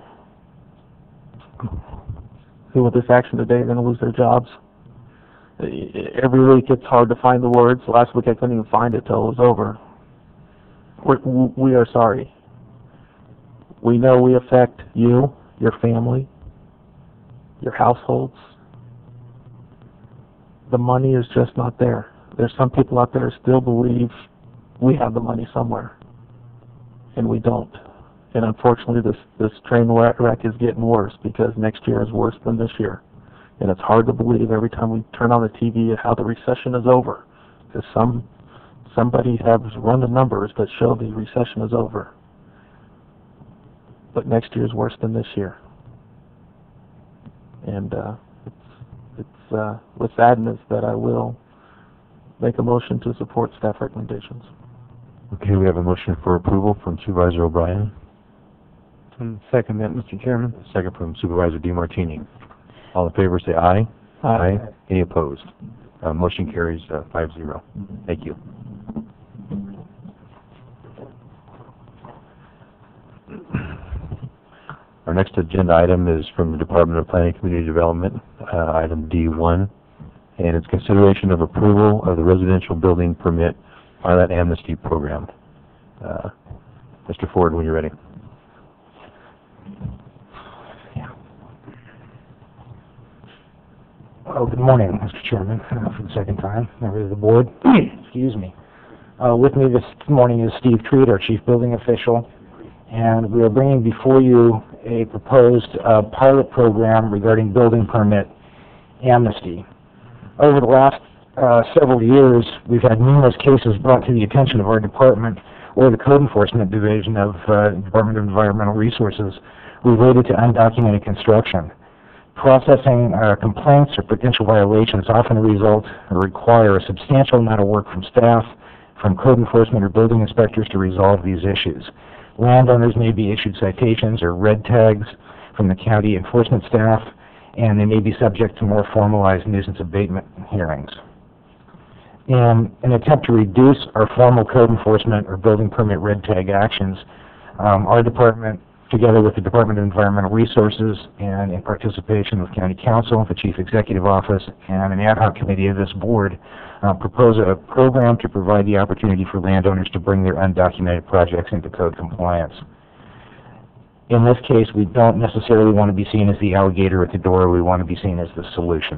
who with this action today are going to lose their jobs. Every week it's hard to find the words. Last week I couldn't even find it till it was over. We are sorry. We know we affect you, your family, your households. The money is just not there. There's some people out there who still believe we have the money somewhere, and we don't. And unfortunately, this train wreck is getting worse because next year is worse than this year. And it's hard to believe every time we turn on the TV how the recession is over, because somebody has run the numbers that show the recession is over. But next year is worse than this year. And it's with sadness that I will make a motion to support staff recommendations. Okay, we have a motion for approval from Supervisor O'Brien. And second that, Mr. Chairman. Second from Supervisor DeMartini. All in favor say aye. Aye. Any opposed? Motion carries 5-0. Thank you. Our next agenda item is from the Department of Planning and Community Development, item D1, and it's consideration of approval of the residential building permit pilot amnesty program. Mr. Ford, when you're ready. Oh, good morning, Mr. Chairman, for the second time, members of the board. Excuse me. With me this morning is Steve Treat, our Chief Building Official, and we are bringing before you a proposed pilot program regarding building permit amnesty. Over the last several years, we've had numerous cases brought to the attention of our department or the Code Enforcement Division of Department of Environmental Resources related to undocumented construction. Processing complaints or potential violations often result or require a substantial amount of work from staff, from code enforcement or building inspectors to resolve these issues. Landowners may be issued citations or red tags from the county enforcement staff, and they may be subject to more formalized nuisance abatement hearings. In an attempt to reduce our formal code enforcement or building permit red tag actions, our department, together with the Department of Environmental Resources and in participation with County Council, the Chief Executive Office, and an ad hoc committee of this board, propose a program to provide the opportunity for landowners to bring their undocumented projects into code compliance. In this case, we don't necessarily want to be seen as the alligator at the door. We want to be seen as the solution.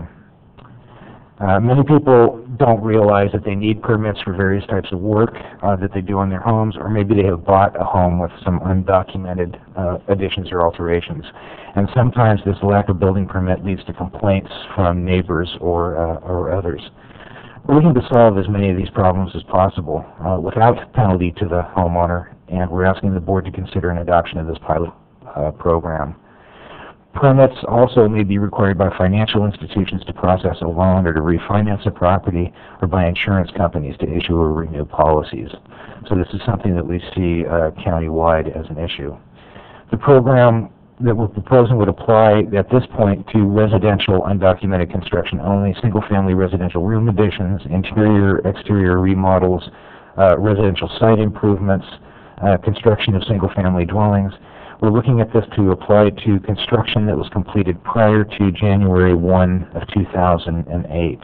Many people don't realize that they need permits for various types of work that they do on their homes, or maybe they have bought a home with some undocumented additions or alterations. And sometimes this lack of building permit leads to complaints from neighbors or others. We're looking to solve as many of these problems as possible without penalty to the homeowner, and we're asking the board to consider an adoption of this pilot program. Permits also may be required by financial institutions to process a loan or to refinance a property, or by insurance companies to issue or renew policies. So this is something that we see countywide as an issue. The program that we're proposing would apply at this point to residential undocumented construction only, single-family residential room additions, interior, exterior remodels, residential site improvements, construction of single-family dwellings. We're looking at this to apply to construction that was completed prior to January 1 of 2008.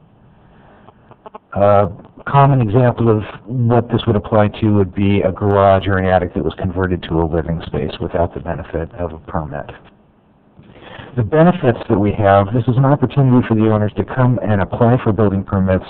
A common example of what this would apply to would be a garage or an attic that was converted to a living space without the benefit of a permit. The benefits that we have, this is an opportunity for the owners to come and apply for building permits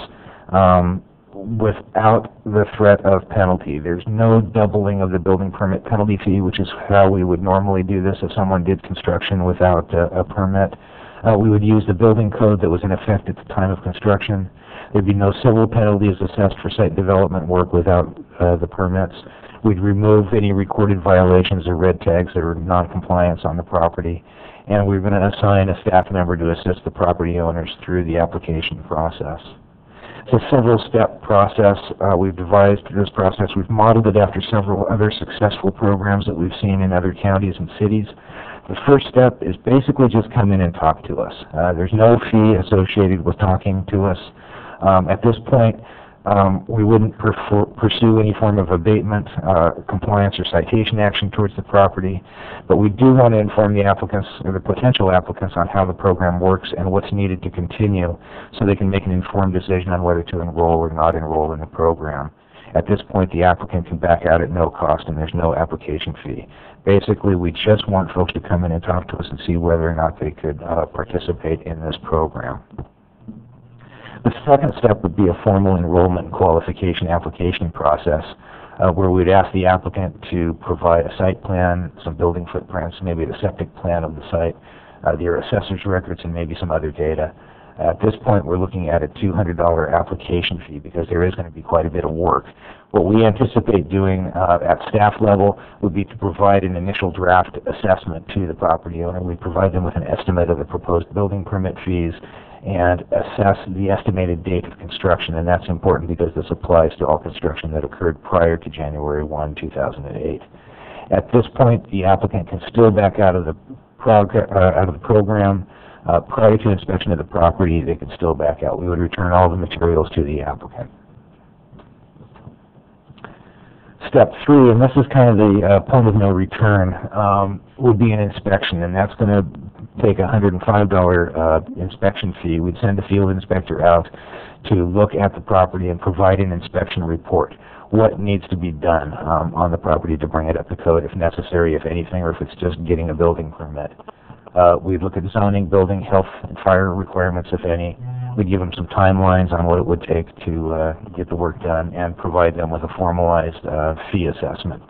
without the threat of penalty. There's no doubling of the building permit penalty fee, which is how we would normally do this if someone did construction without a permit. We would use the building code that was in effect at the time of construction. There'd be no civil penalties assessed for site development work without the permits. We'd remove any recorded violations or red tags that are non-compliance on the property. And we're going to assign a staff member to assist the property owners through the application process. It's a several-step process. We've devised this process. We've modeled it after several other successful programs that we've seen in other counties and cities. The first step is basically just come in and talk to us. There's no fee associated with talking to us. At this point, we wouldn't pursue any form of abatement, compliance, or citation action towards the property, but we do want to inform the applicants, or the potential applicants, on how the program works and what's needed to continue so they can make an informed decision on whether to enroll or not enroll in the program. At this point, the applicant can back out at no cost and there's no application fee. Basically, we just want folks to come in and talk to us and see whether or not they could participate in this program. The second step would be a formal enrollment and qualification application process where we'd ask the applicant to provide a site plan, some building footprints, maybe the septic plan of the site, their assessor's records, and maybe some other data. At this point, we're looking at a $200 application fee because there is going to be quite a bit of work. What we anticipate doing at staff level would be to provide an initial draft assessment to the property owner. We provide them with an estimate of the proposed building permit fees and assess the estimated date of construction, and that's important because this applies to all construction that occurred prior to January 1, 2008. At this point, the applicant can still back out of the program. Prior to inspection of the property, they can still back out. We would return all the materials to the applicant. Step 3, and this is kind of the point of no return, would be an inspection, and that's going to take a $105 inspection fee. We'd send a field inspector out to look at the property and provide an inspection report. What needs to be done on the property to bring it up to code, if necessary, if anything, or if it's just getting a building permit. We'd look at zoning, building, health, and fire requirements, if any. We'd give them some timelines on what it would take to get the work done and provide them with a formalized fee assessment.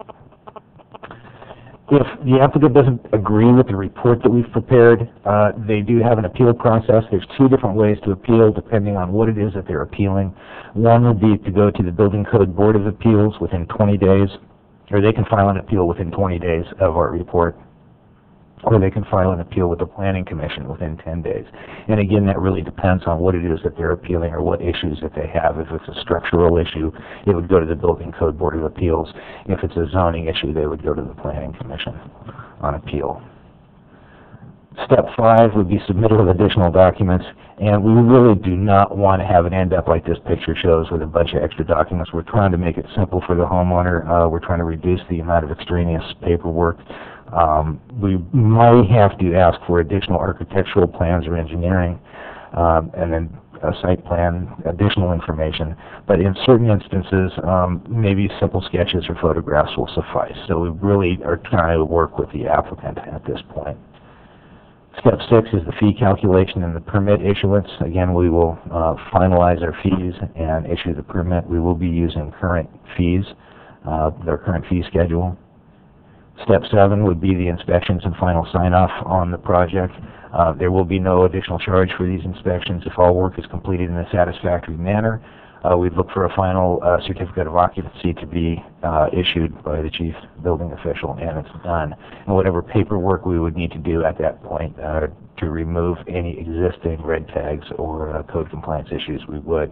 If the applicant doesn't agree with the report that we've prepared, they do have an appeal process. There's 2 different ways to appeal depending on what it is that they're appealing. One would be to go to the Building Code Board of Appeals within 20 days, or they can file an appeal within 20 days of our report, or they can file an appeal with the Planning Commission within 10 days. And again, that really depends on what it is that they're appealing or what issues that they have. If it's a structural issue, it would go to the Building Code Board of Appeals. If it's a zoning issue, they would go to the Planning Commission on appeal. Step 5 would be submittal of additional documents, and we really do not want to have it end up like this picture shows with a bunch of extra documents. We're trying to make it simple for the homeowner. We're trying to reduce the amount of extraneous paperwork. We might have to ask for additional architectural plans or engineering, and then a site plan, additional information. But in certain instances, maybe simple sketches or photographs will suffice. So we really are trying to work with the applicant at this point. Step 6 is the fee calculation and the permit issuance. Again, we will finalize our fees and issue the permit. We will be using current fees, their current fee schedule. Step 7 would be the inspections and final sign-off on the project. There will be no additional charge for these inspections if all work is completed in a satisfactory manner. We'd look for a final certificate of occupancy to be issued by the chief building official, and it's done. And whatever paperwork we would need to do at that point to remove any existing red tags or code compliance issues, we would.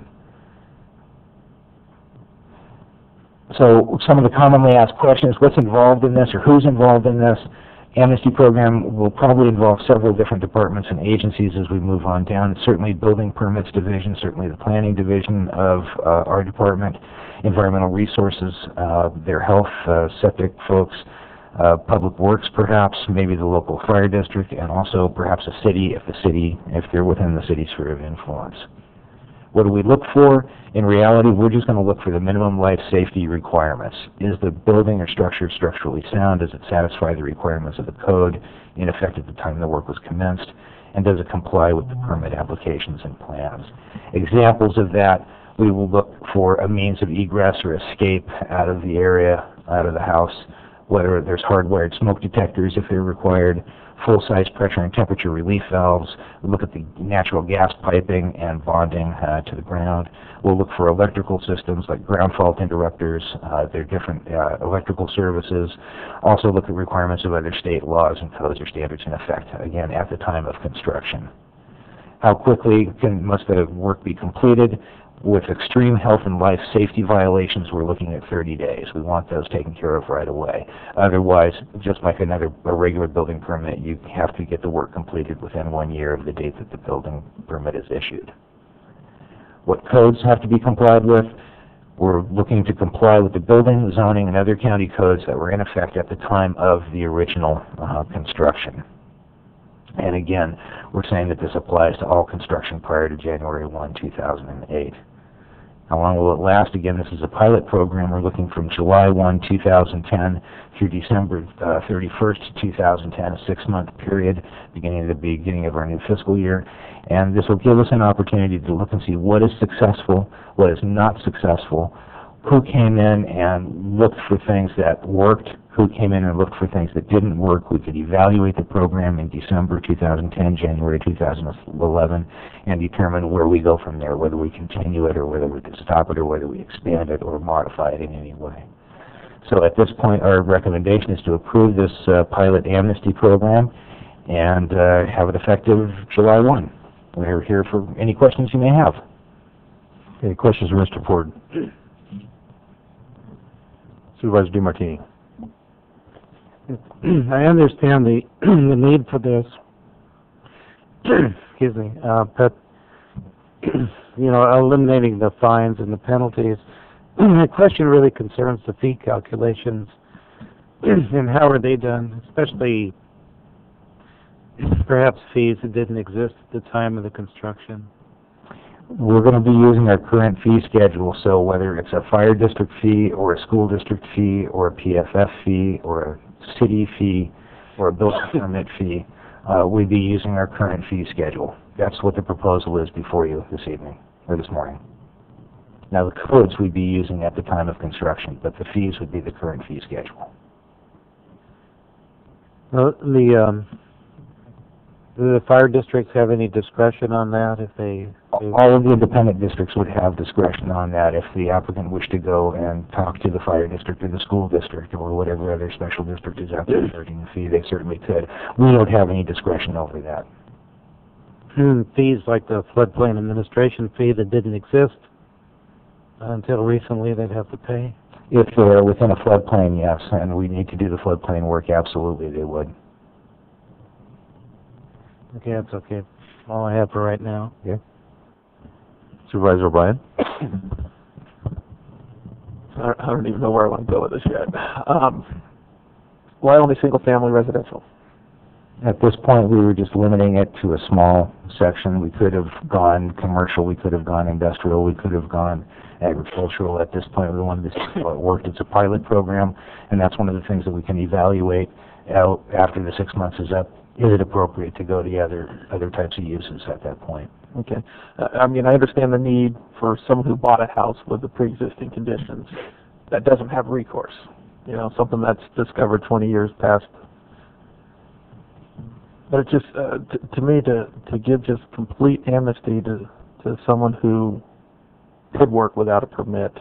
So some of the commonly asked questions, what's involved in this or who's involved in this? Amnesty program will probably involve several different departments and agencies as we move on down. Certainly building permits division, certainly the planning division of our department, environmental resources, their health, septic folks, Public Works perhaps, maybe the local fire district, and also perhaps a city if they're within the city's sphere of influence. What do we look for? In reality, we're just going to look for the minimum life safety requirements. Is the building or structure structurally sound? Does it satisfy the requirements of the code in effect at the time the work was commenced? And does it comply with the permit applications and plans? Examples of that, we will look for a means of egress or escape out of the area, out of the house, whether there's hardwired smoke detectors if they're required, full-size pressure and temperature relief valves. We'll look at the natural gas piping and bonding to the ground. We'll look for electrical systems like ground fault interrupters, their different electrical services. Also look at requirements of other state laws and codes or standards in effect, again, at the time of construction. How quickly must the work be completed? With extreme health and life safety violations, we're looking at 30 days. We want those taken care of right away. Otherwise, just like a regular building permit, you have to get the work completed within 1 year of the date that the building permit is issued. What codes have to be complied with? We're looking to comply with the building, zoning, and other county codes that were in effect at the time of the original construction. And again, we're saying that this applies to all construction prior to January 1, 2008. How long will it last? Again, this is a pilot program. We're looking from July 1, 2010 through December 31st, 2010, a 6-month period, beginning of our new fiscal year. And this will give us an opportunity to look and see what is successful, what is not successful, who came in and looked for things that worked, who came in and looked for things that didn't work. We could evaluate the program in December 2010, January 2011, and determine where we go from there, whether we continue it or whether we can stop it or whether we expand it or modify it in any way. So at this point, our recommendation is to approve this pilot amnesty program and have it effective July 1. We're here for any questions you may have. Any questions for Mr. Ford? Supervisor DeMartini. I understand the the need for this. Excuse me, but eliminating the fines and the penalties. My question really concerns the fee calculations and how are they done, especially perhaps fees that didn't exist at the time of the construction. We're going to be using our current fee schedule, so whether it's a fire district fee or a school district fee or a PFF fee or a city fee or a building permit fee, we'd be using our current fee schedule. That's what the proposal is before you this evening, or this morning. Now the codes we'd be using at the time of construction, but the fees would be the current fee schedule. Well, do the fire districts have any discretion on that if they... All of the independent districts would have discretion on that if the applicant wished to go and talk to the fire district or the school district or whatever other special district is out there charging the fee. They certainly could. We don't have any discretion over that. Fees like the floodplain administration fee that didn't exist until recently, they'd have to pay? If they're within a floodplain, yes, and we need to do the floodplain work, absolutely they would. Okay, that's okay. All I have for right now. Okay. Supervisor O'Brien? I don't even know where I want to go with this yet. Why only single-family residential? At this point, we were just limiting it to a small section. We could have gone commercial, we could have gone industrial, we could have gone agricultural. At this point, we wanted to see how it worked. It's a pilot program, and that's one of the things that we can evaluate out after the 6 months is up. Is it appropriate to go to the other types of uses at that point? Okay. I understand the need for someone who bought a house with the pre-existing conditions that doesn't have recourse. Something that's discovered 20 years past. But it's just, to me, to give just complete amnesty to someone who could work without a permit,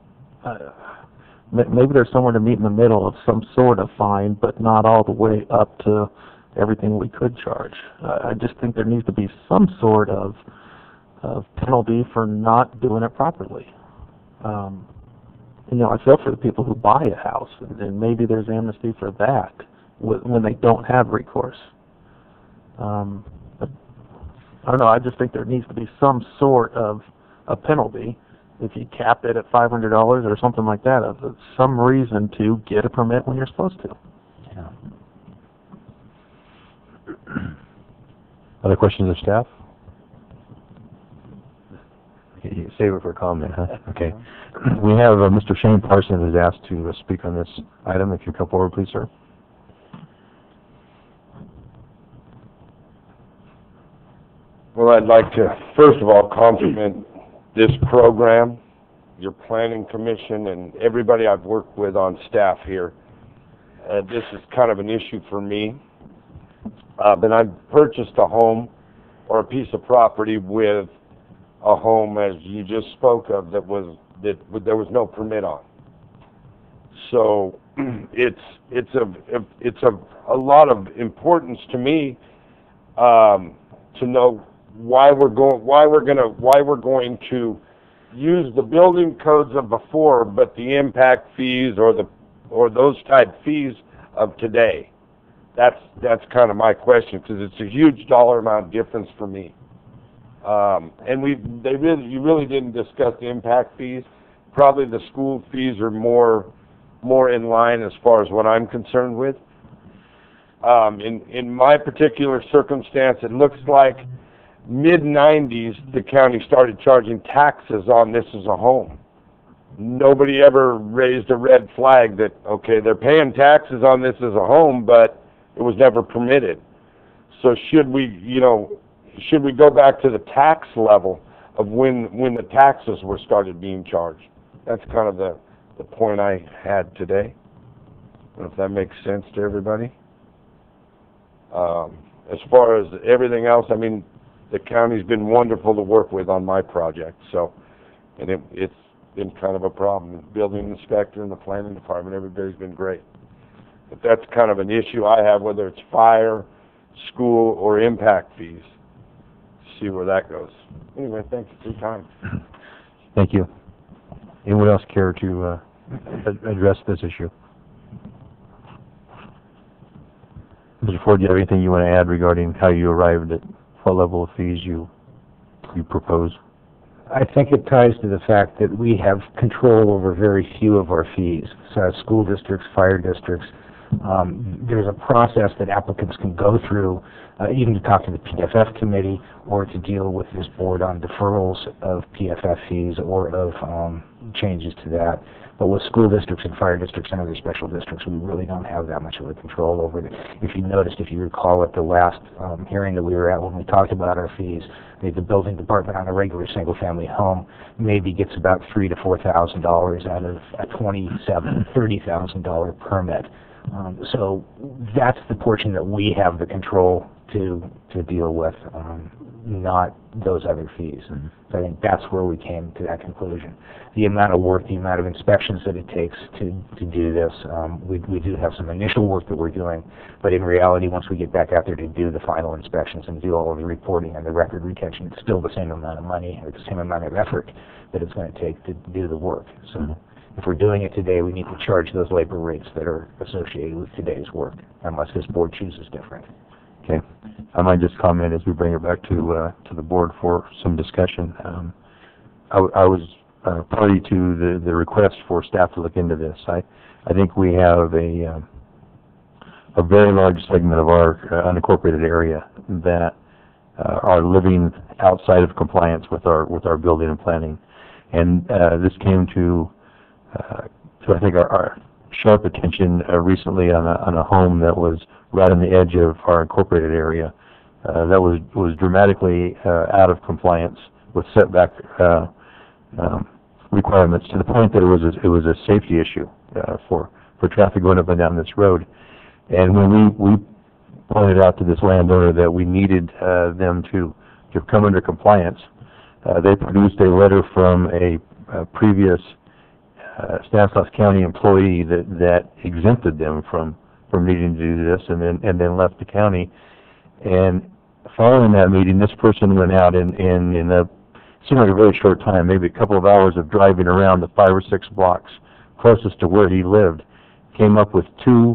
maybe there's somewhere to meet in the middle of some sort of fine, but not all the way up to everything we could charge. I just think there needs to be some sort of penalty for not doing it properly. I feel for the people who buy a house, and maybe there's amnesty for that when they don't have recourse. But I don't know, I just think there needs to be some sort of a penalty, if you cap it at $500 or something like that, of some reason to get a permit when you're supposed to. Other questions of staff? You save it for comment, huh? Okay. We have Mr. Shane Parsons who's asked to speak on this item. If you come forward, please, sir. Well, I'd like to, first of all, compliment this program, your planning commission, and everybody I've worked with on staff here. This is kind of an issue for me. But I've purchased a home or a piece of property with a home, as you just spoke of, that there was no permit on. So it's a lot of importance to me to know why we're going to use the building codes of before, but the impact fees or those type fees of today. That's kind of my question, because it's a huge dollar amount difference for me. And you really didn't discuss the impact fees. Probably the school fees are more in line as far as what I'm concerned with. In my particular circumstance, it looks like mid-90s the county started charging taxes on this as a home. Nobody ever raised a red flag that, okay, they're paying taxes on this as a home, but it was never permitted. So should we go back to the tax level of when the taxes were started being charged? That's kind of the point I had today. I don't know if that makes sense to everybody. As far as everything else, I mean, the county's been wonderful to work with on my project, and it's been kind of a problem. The building inspector and the planning department, everybody's been great. But that's kind of an issue I have, whether it's fire, school, or impact fees. See where that goes. Anyway, thank you for your time. Thank you. Anyone else care to address this issue? Mr. Ford, do you have anything you want to add regarding how you arrived at what level of fees you propose? I think it ties to the fact that we have control over very few of our fees. So school districts, fire districts, there's a process that applicants can go through, even to talk to the PFF committee or to deal with this board on deferrals of PFF fees or of changes to that. But with school districts and fire districts and other special districts, we really don't have that much of a control over it. If you recall at the last hearing that we were at when we talked about our fees, the building department on a regular single-family home maybe gets about $3,000 to $4,000 out of a $27,000, $30,000 permit. So that's the portion that we have the control to deal with, not those other fees. Mm-hmm. So I think that's where we came to that conclusion. The amount of work, the amount of inspections that it takes to do this, we do have some initial work that we're doing, but in reality, once we get back out there to do the final inspections and do all of the reporting and the record retention, it's still the same amount of money, or the same amount of effort that it's going to take to do the work. So if we're doing it today, we need to charge those labor rates that are associated with today's work, unless this board chooses different. Okay. I might just comment as we bring it back to the board for some discussion. I was party to the request for staff to look into this. I think we have a very large segment of our unincorporated area that are living outside of compliance with our building and planning, and this came to I think our sharp attention recently on a home that was right on the edge of our incorporated area that was dramatically out of compliance with setback requirements, to the point that it was a safety issue for traffic going up and down this road. And when we pointed out to this landowner that we needed them to come under compliance, they produced a letter from a previous Stanislaus County employee that exempted them from needing to do this, and then left the county. And following that meeting, this person went out and in a seemed like a very short time, maybe a couple of hours of driving around the 5 or 6 blocks closest to where he lived, came up with 2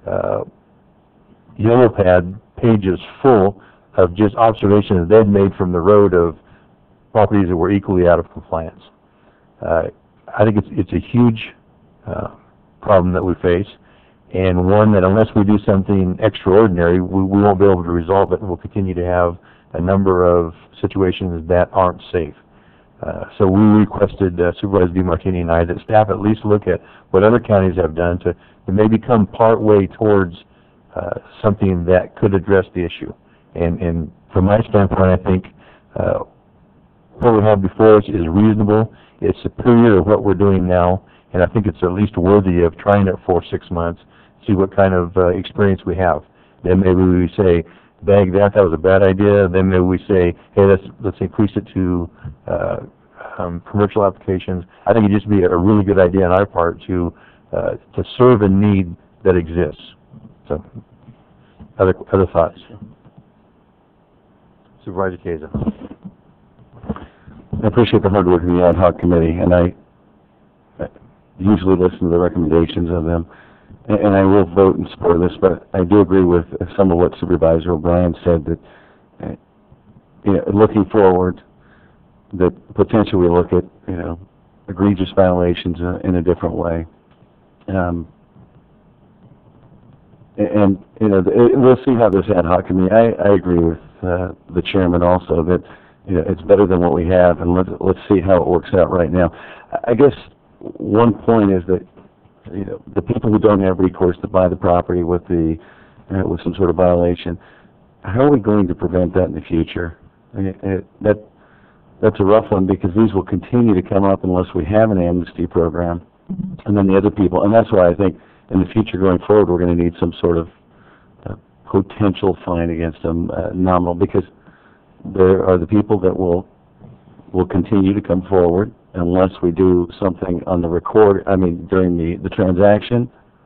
yellow pad pages full of just observations they'd made from the road of properties that were equally out of compliance. I think it's a huge problem that we face, and one that unless we do something extraordinary, we won't be able to resolve it, and we'll continue to have a number of situations that aren't safe. So we requested, Supervisor DeMartini and I, that staff at least look at what other counties have done to maybe come part way towards something that could address the issue. And from my standpoint, I think what we have before us is reasonable. It's superior to what we're doing now, and I think it's at least worthy of trying it for 6 months, see what kind of experience we have. Then maybe we say, bag that was a bad idea. Then maybe we say, hey, let's increase it to commercial applications. I think it'd just be a really good idea on our part to serve a need that exists. So, other thoughts? Supervisor Kaza. I appreciate the hard work of the ad hoc committee, and I usually listen to the recommendations of them, and I will vote in support of this, but I do agree with some of what Supervisor O'Brien said, that looking forward, that potentially we look at, egregious violations in a different way. We'll see how this ad hoc committee, I agree with the chairman also, that it's better than what we have, and let's see how it works out right now. I guess one point is that the people who don't have recourse to buy the property with with some sort of violation, how are we going to prevent that in the future? That's a rough one, because these will continue to come up unless we have an amnesty program, and then the other people, and that's why I think in the future going forward we're going to need some sort of potential fine against them, nominal, because there are the people that will continue to come forward unless we do something on the during the transaction.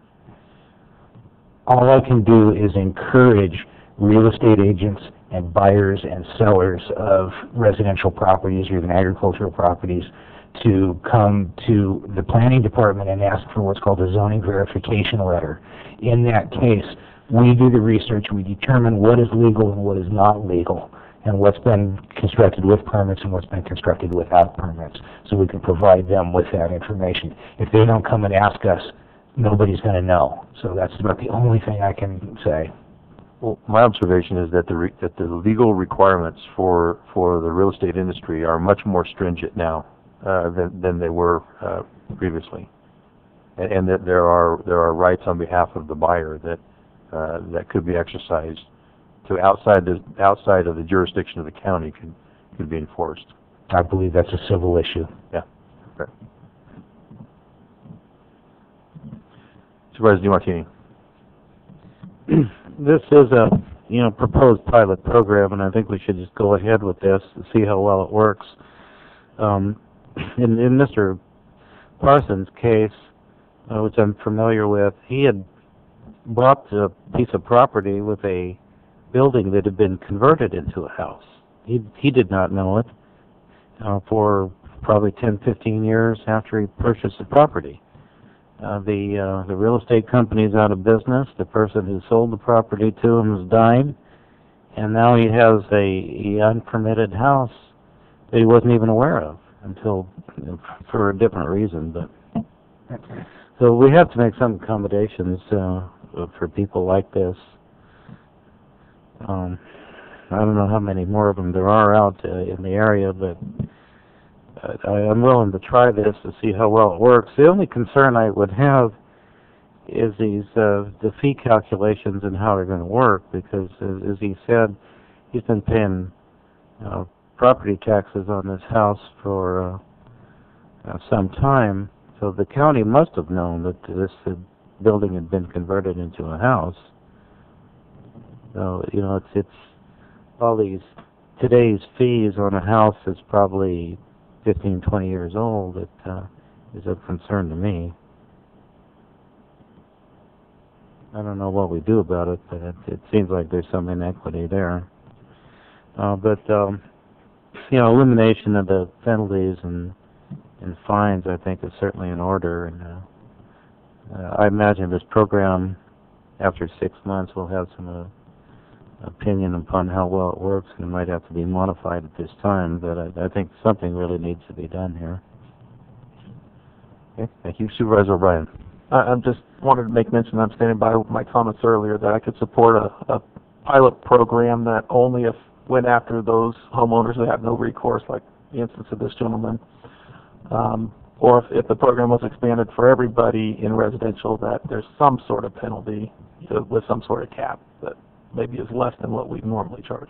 All I can do is encourage real estate agents and buyers and sellers of residential properties or even agricultural properties to come to the planning department and ask for what's called a zoning verification letter. In that case, we do the research, we determine what is legal and what is not legal, and what's been constructed with permits and what's been constructed without permits, so we can provide them with that information. If they don't come and ask us, nobody's going to know. So that's about the only thing I can say. Well, my observation is that the legal requirements for the real estate industry are much more stringent now than they were previously, and that there are rights on behalf of the buyer that could be exercised to outside of the jurisdiction of the county could be enforced. I believe that's a civil issue. Yeah. Okay. Supervisor DeMartini. This is a proposed pilot program, and I think we should just go ahead with this and see how well it works. In Mr. Parsons' case, which I'm familiar with, he had bought a piece of property with a building that had been converted into a house. He did not know it for probably 10, 15 years after he purchased the property. The real estate company is out of business. The person who sold the property to him has died, and now he has a unpermitted house that he wasn't even aware of until for a different reason. But so we have to make some accommodations for people like this. I don't know how many more of them there are out in the area, but I'm willing to try this to see how well it works. The only concern I would have is the fee calculations and how they're going to work, because as he said, he's been paying property taxes on this house for some time, so the county must have known that this building had been converted into a house. So, it's all today's fees on a house that's probably 15, 20 years old that is of concern to me. I don't know what we do about it, but it seems like there's some inequity there. Elimination of the penalties and fines, I think, is certainly in order. And I imagine this program, after 6 months, will have some opinion upon how well it works, and it might have to be modified at this time, but I think something really needs to be done here. Okay, thank you. Supervisor O'Brien. I'm just wanted to make mention, I'm standing by my comments earlier, that I could support a pilot program that only if went after those homeowners that have no recourse, like the instance of this gentleman, or if the program was expanded for everybody in residential, that there's some sort of penalty with some sort of cap that maybe is less than what we normally charge.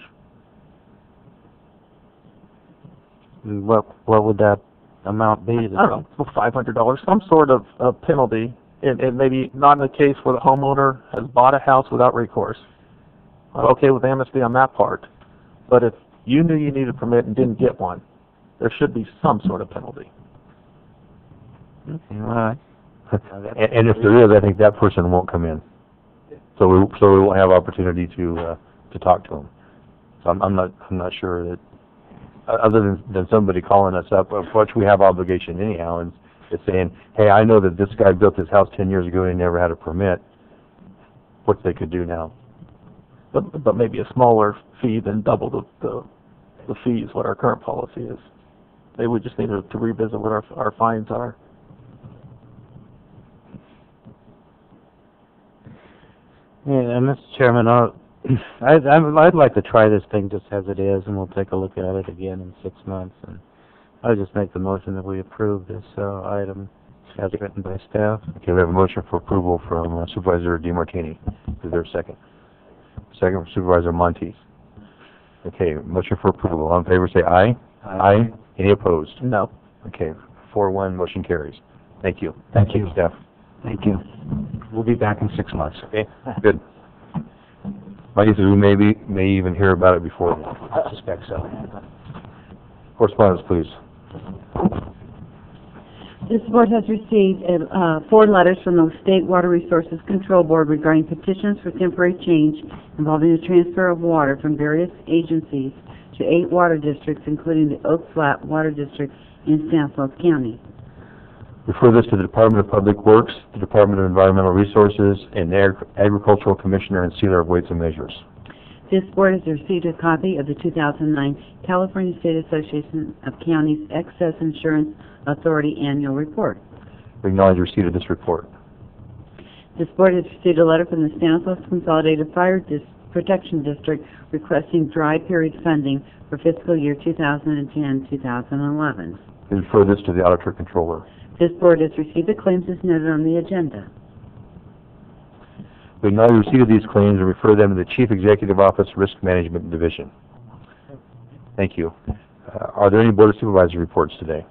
What would that amount be? I don't know, $500, some sort of penalty, and maybe not in the case where the homeowner has bought a house without recourse. I'm okay with amnesty on that part, but if you knew you needed a permit and didn't get one, there should be some sort of penalty. Okay, all right. And if there is, I think that person won't come in. So we won't have opportunity to talk to them. So I'm not sure that, other than somebody calling us up, of which we have obligation anyhow, and it's saying, hey, I know that this guy built this house 10 years ago and he never had a permit. What they could do now. But maybe a smaller fee than double the fees, what our current policy is. Maybe we just need to revisit what our fines are. Yeah, Mr. Chairman, I'd like to try this thing just as it is, and we'll take a look at it again in 6 months. And I'll just make the motion that we approve this item as written by staff. Okay, we have a motion for approval from Supervisor DeMartini. Is there a second? Second from Supervisor Monteith. Okay, motion for approval. All in favor say aye. Aye. Any opposed? No. Okay, 4-1, motion carries. Thank you. Thank you. Staff. Thank you. We'll be back in 6 months. Okay, good. My guess is we may even hear about it before then. I suspect so. Correspondence, please. This board has received 4 letters from the State Water Resources Control Board regarding petitions for temporary change involving the transfer of water from various agencies to 8 water districts, including the Oak Flat Water District in Stanislaus County. Refer this to the Department of Public Works, the Department of Environmental Resources, and the Agricultural Commissioner and Sealer of Weights and Measures. This board has received a copy of the 2009 California State Association of Counties Excess Insurance Authority Annual Report. We acknowledge receipt of this report. This board has received a letter from the Stanislaus Consolidated Fire Protection District requesting dry period funding for fiscal year 2010-2011. We refer this to the Auditor Controller. This board has received the claims as noted on the agenda. We acknowledge receipt of these claims and refer them to the Chief Executive Office Risk Management Division. Thank you. Are there any Board of Supervisors reports today?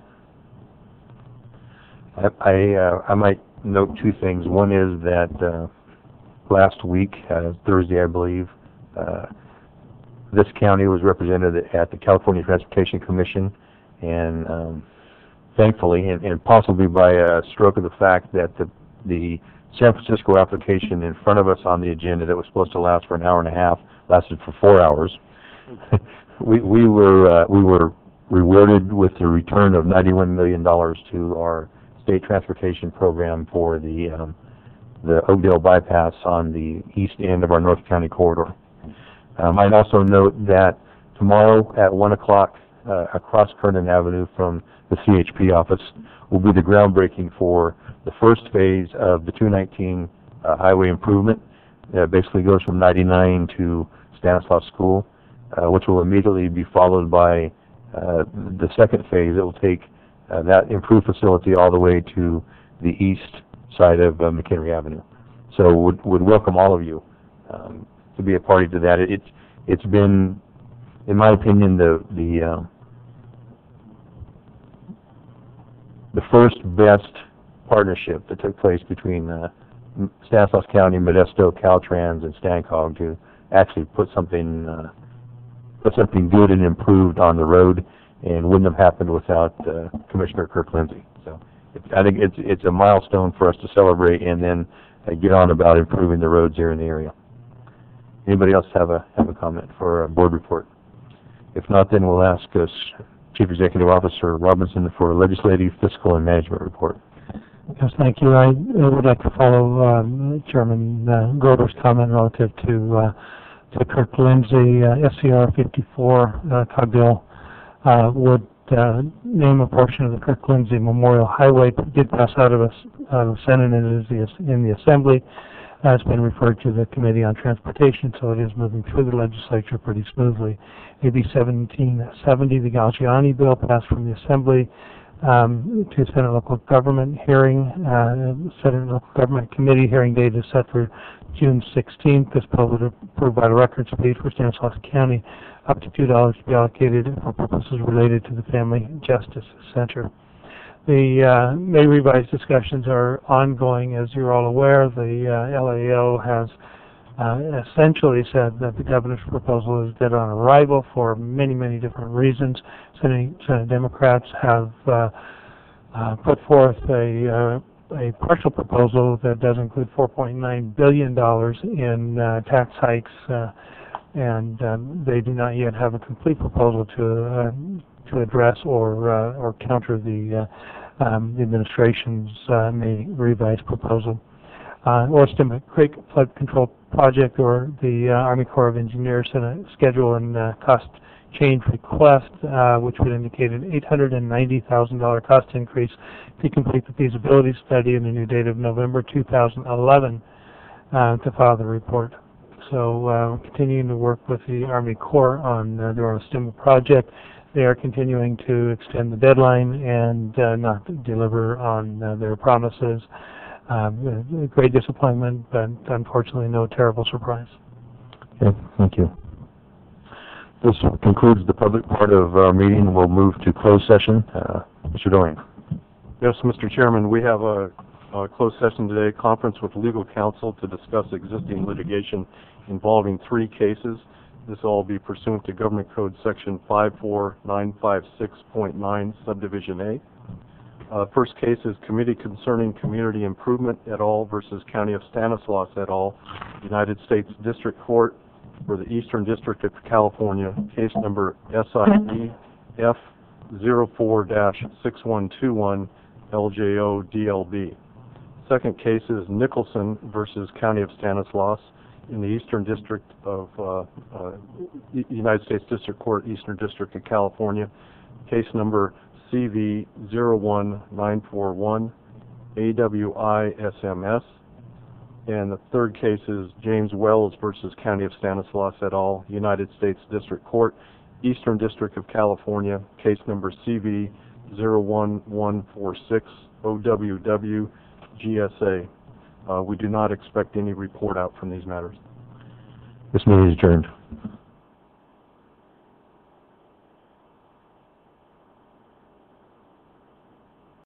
I might note 2 things. One is that last week, Thursday I believe, this county was represented at the California Transportation Commission, and thankfully, and possibly by a stroke of the fact that the San Francisco application in front of us on the agenda that was supposed to last for an hour and a half lasted for 4 hours. we were rewarded with the return of $91 million to our state transportation program for the Oakdale bypass on the east end of our North County corridor. I'd also note that tomorrow at 1 o'clock across Kernan Avenue from the CHP office will be the groundbreaking for the first phase of the 219 highway improvement. Basically goes from 99 to Stanislaus School, which will immediately be followed by the second phase. It will take that improved facility all the way to the east side of McHenry Avenue. So would welcome all of you to be a party to that. It's been, in my opinion, the first best partnership that took place between Stanislaus County, Modesto, Caltrans, and Stancog to actually put something good and improved on the road, and wouldn't have happened without Commissioner Kirk Lindsay. So I think it's a milestone for us to celebrate and then get on about improving the roads here in the area. Anybody else have a comment for a board report? If not, then we'll ask Chief Executive Officer Robinson for a legislative, fiscal, and management report. Yes, thank you. I would like to follow Chairman Grover's comment relative to Kirk Lindsay, SCR 54 Cogdill would name a portion of the Kirk Lindsay Memorial Highway did pass out of the Senate and is in the Assembly. It's been referred to the Committee on Transportation, so it is moving through the legislature pretty smoothly. AB 1770, the Galgiani bill, passed from the Assembly to Senate Local Government hearing. Senate Local Government Committee hearing date is set for June 16th. This bill would approve by records paid for Stanislaus County up to $2 to be allocated for purposes related to the Family Justice Center. The May revised discussions are ongoing. As you're all aware, the LAO has essentially said that the governor's proposal is dead on arrival for many, many different reasons. Senate Democrats have put forth a partial proposal that does include $4.9 billion in tax hikes, and they do not yet have a complete proposal to address or counter the administration's May revised proposal. Or Stimmick Creek Flood Control Project, or the Army Corps of Engineers sent a schedule and cost change request, which would indicate an $890,000 cost increase to complete the feasibility study in a new date of November 2011 to file the report. So continuing to work with the Army Corps on the Stimmick project. They are continuing to extend the deadline and not deliver on their promises. Great disappointment, but unfortunately no terrible surprise. Okay, thank you. This concludes the public part of our meeting. We'll move to closed session. Mr. Dorian. Yes, Mr. Chairman, we have a closed session today, conference with legal counsel to discuss existing litigation involving 3 cases. This will all be pursuant to Government Code Section 54956.9, Subdivision A. First case is Committee Concerning Community Improvement et al. Versus County of Stanislaus et al., United States District Court for the Eastern District of California, case number SID F04-6121 LJO DLB. Second case is Nicholson versus County of Stanislaus in the Eastern District of United States District Court, Eastern District of California, case number CV01941 AWI-SMS. And the third case is James Wells versus County of Stanislaus et al., United States District Court, Eastern District of California, case number CV01146 OWW GSA. We do not expect any report out from these matters. This meeting is adjourned.